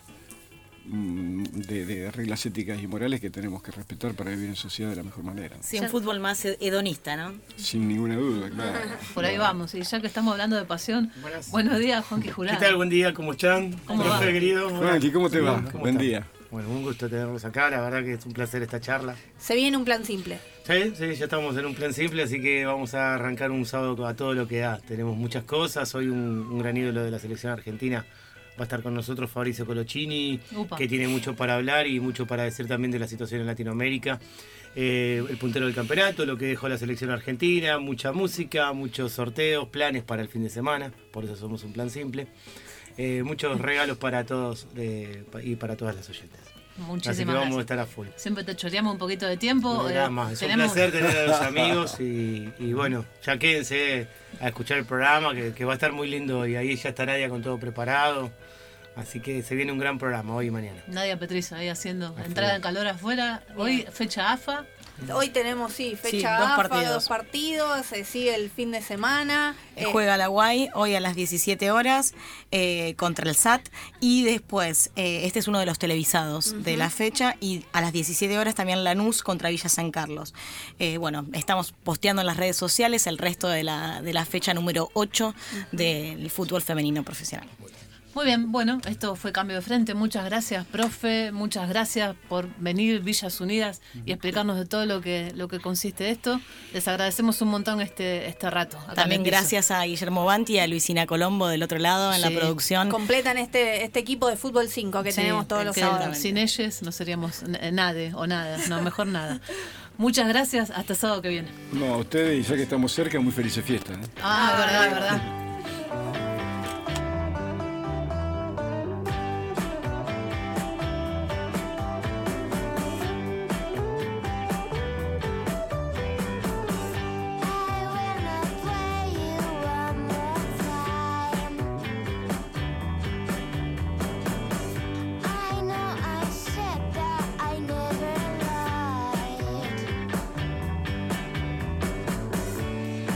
Speaker 8: De, de reglas éticas y morales que tenemos que respetar para vivir en sociedad de la mejor manera.
Speaker 3: Sí, un fútbol más hedonista, ¿no?
Speaker 8: Sin ninguna duda, claro.
Speaker 2: Por ahí vamos, y ya que estamos hablando de pasión, Buenas. Buenos días, Juanqui Jurado.
Speaker 11: ¿Qué tal? Buen día, ¿cómo están?
Speaker 2: ¿Cómo
Speaker 11: va?
Speaker 2: querido?
Speaker 8: Juanqui, ¿cómo te va?
Speaker 11: ¿Cómo
Speaker 8: Buen
Speaker 11: está?
Speaker 8: día.
Speaker 11: Bueno, un gusto tenerlos acá, la verdad que es un placer esta charla.
Speaker 4: Se viene un plan simple.
Speaker 11: Sí, sí, ya estamos en un plan simple, así que vamos a arrancar un sábado a todo lo que da. Tenemos muchas cosas, hoy un, un gran ídolo de la selección argentina. Va a estar con nosotros Fabrizio Colochini, Upa. que tiene mucho para hablar y mucho para decir también de la situación en Latinoamérica. Eh, el puntero del campeonato, lo que dejó la selección argentina, mucha música, muchos sorteos, planes para el fin de semana, por eso somos un plan simple. Eh, muchos regalos para todos eh, y para todas las oyentes.
Speaker 2: Muchísimas
Speaker 11: Así que vamos
Speaker 2: gracias.
Speaker 11: a estar a full.
Speaker 2: Siempre te choreamos un poquito de tiempo.
Speaker 11: No, nada más. Es
Speaker 2: tenemos...
Speaker 11: un placer tener a los amigos y, y bueno, ya quédense a escuchar el programa que, que va a estar muy lindo y ahí ya está Nadia con todo preparado. Así que se viene un gran programa hoy y mañana.
Speaker 2: Nadia Petriza ahí haciendo entrada en calor afuera. Hoy fecha A F A.
Speaker 4: Hoy tenemos, sí, fecha
Speaker 3: Sí,
Speaker 4: A
Speaker 3: dos
Speaker 4: F A,
Speaker 3: partidos.
Speaker 4: dos partidos, se sigue el fin de semana.
Speaker 3: Eh,
Speaker 4: Eh,
Speaker 3: Juega la Guay hoy a las diecisiete horas eh, contra el S A T y después, eh, este es uno de los televisados
Speaker 4: Ujú.
Speaker 3: de la fecha, y a las diecisiete horas también Lanús contra Villa San Carlos. Eh, bueno, estamos posteando en las redes sociales el resto de la, de la fecha número ocho del fútbol femenino profesional.
Speaker 2: Muy bien, bueno, esto fue Cambio de Frente. Muchas gracias, profe. Muchas gracias por venir, Villas Unidas, y explicarnos de todo lo que lo que consiste esto. Les agradecemos un montón este este rato. acá
Speaker 3: También
Speaker 2: en el piso.
Speaker 3: gracias a Guillermo Banti y a Luisina Colombo del otro lado en
Speaker 2: Sí.
Speaker 3: la producción.
Speaker 4: completan este este equipo de fútbol cinco que
Speaker 2: Sí,
Speaker 4: tenemos todos los
Speaker 2: que
Speaker 4: sábados.
Speaker 2: Sin ellos no seríamos n- nade o nada. No, mejor nada. Muchas gracias. Hasta el sábado que viene.
Speaker 8: No, a ustedes, y ya que estamos cerca, muy felices fiestas. ¿eh?
Speaker 2: Ah, verdad, verdad.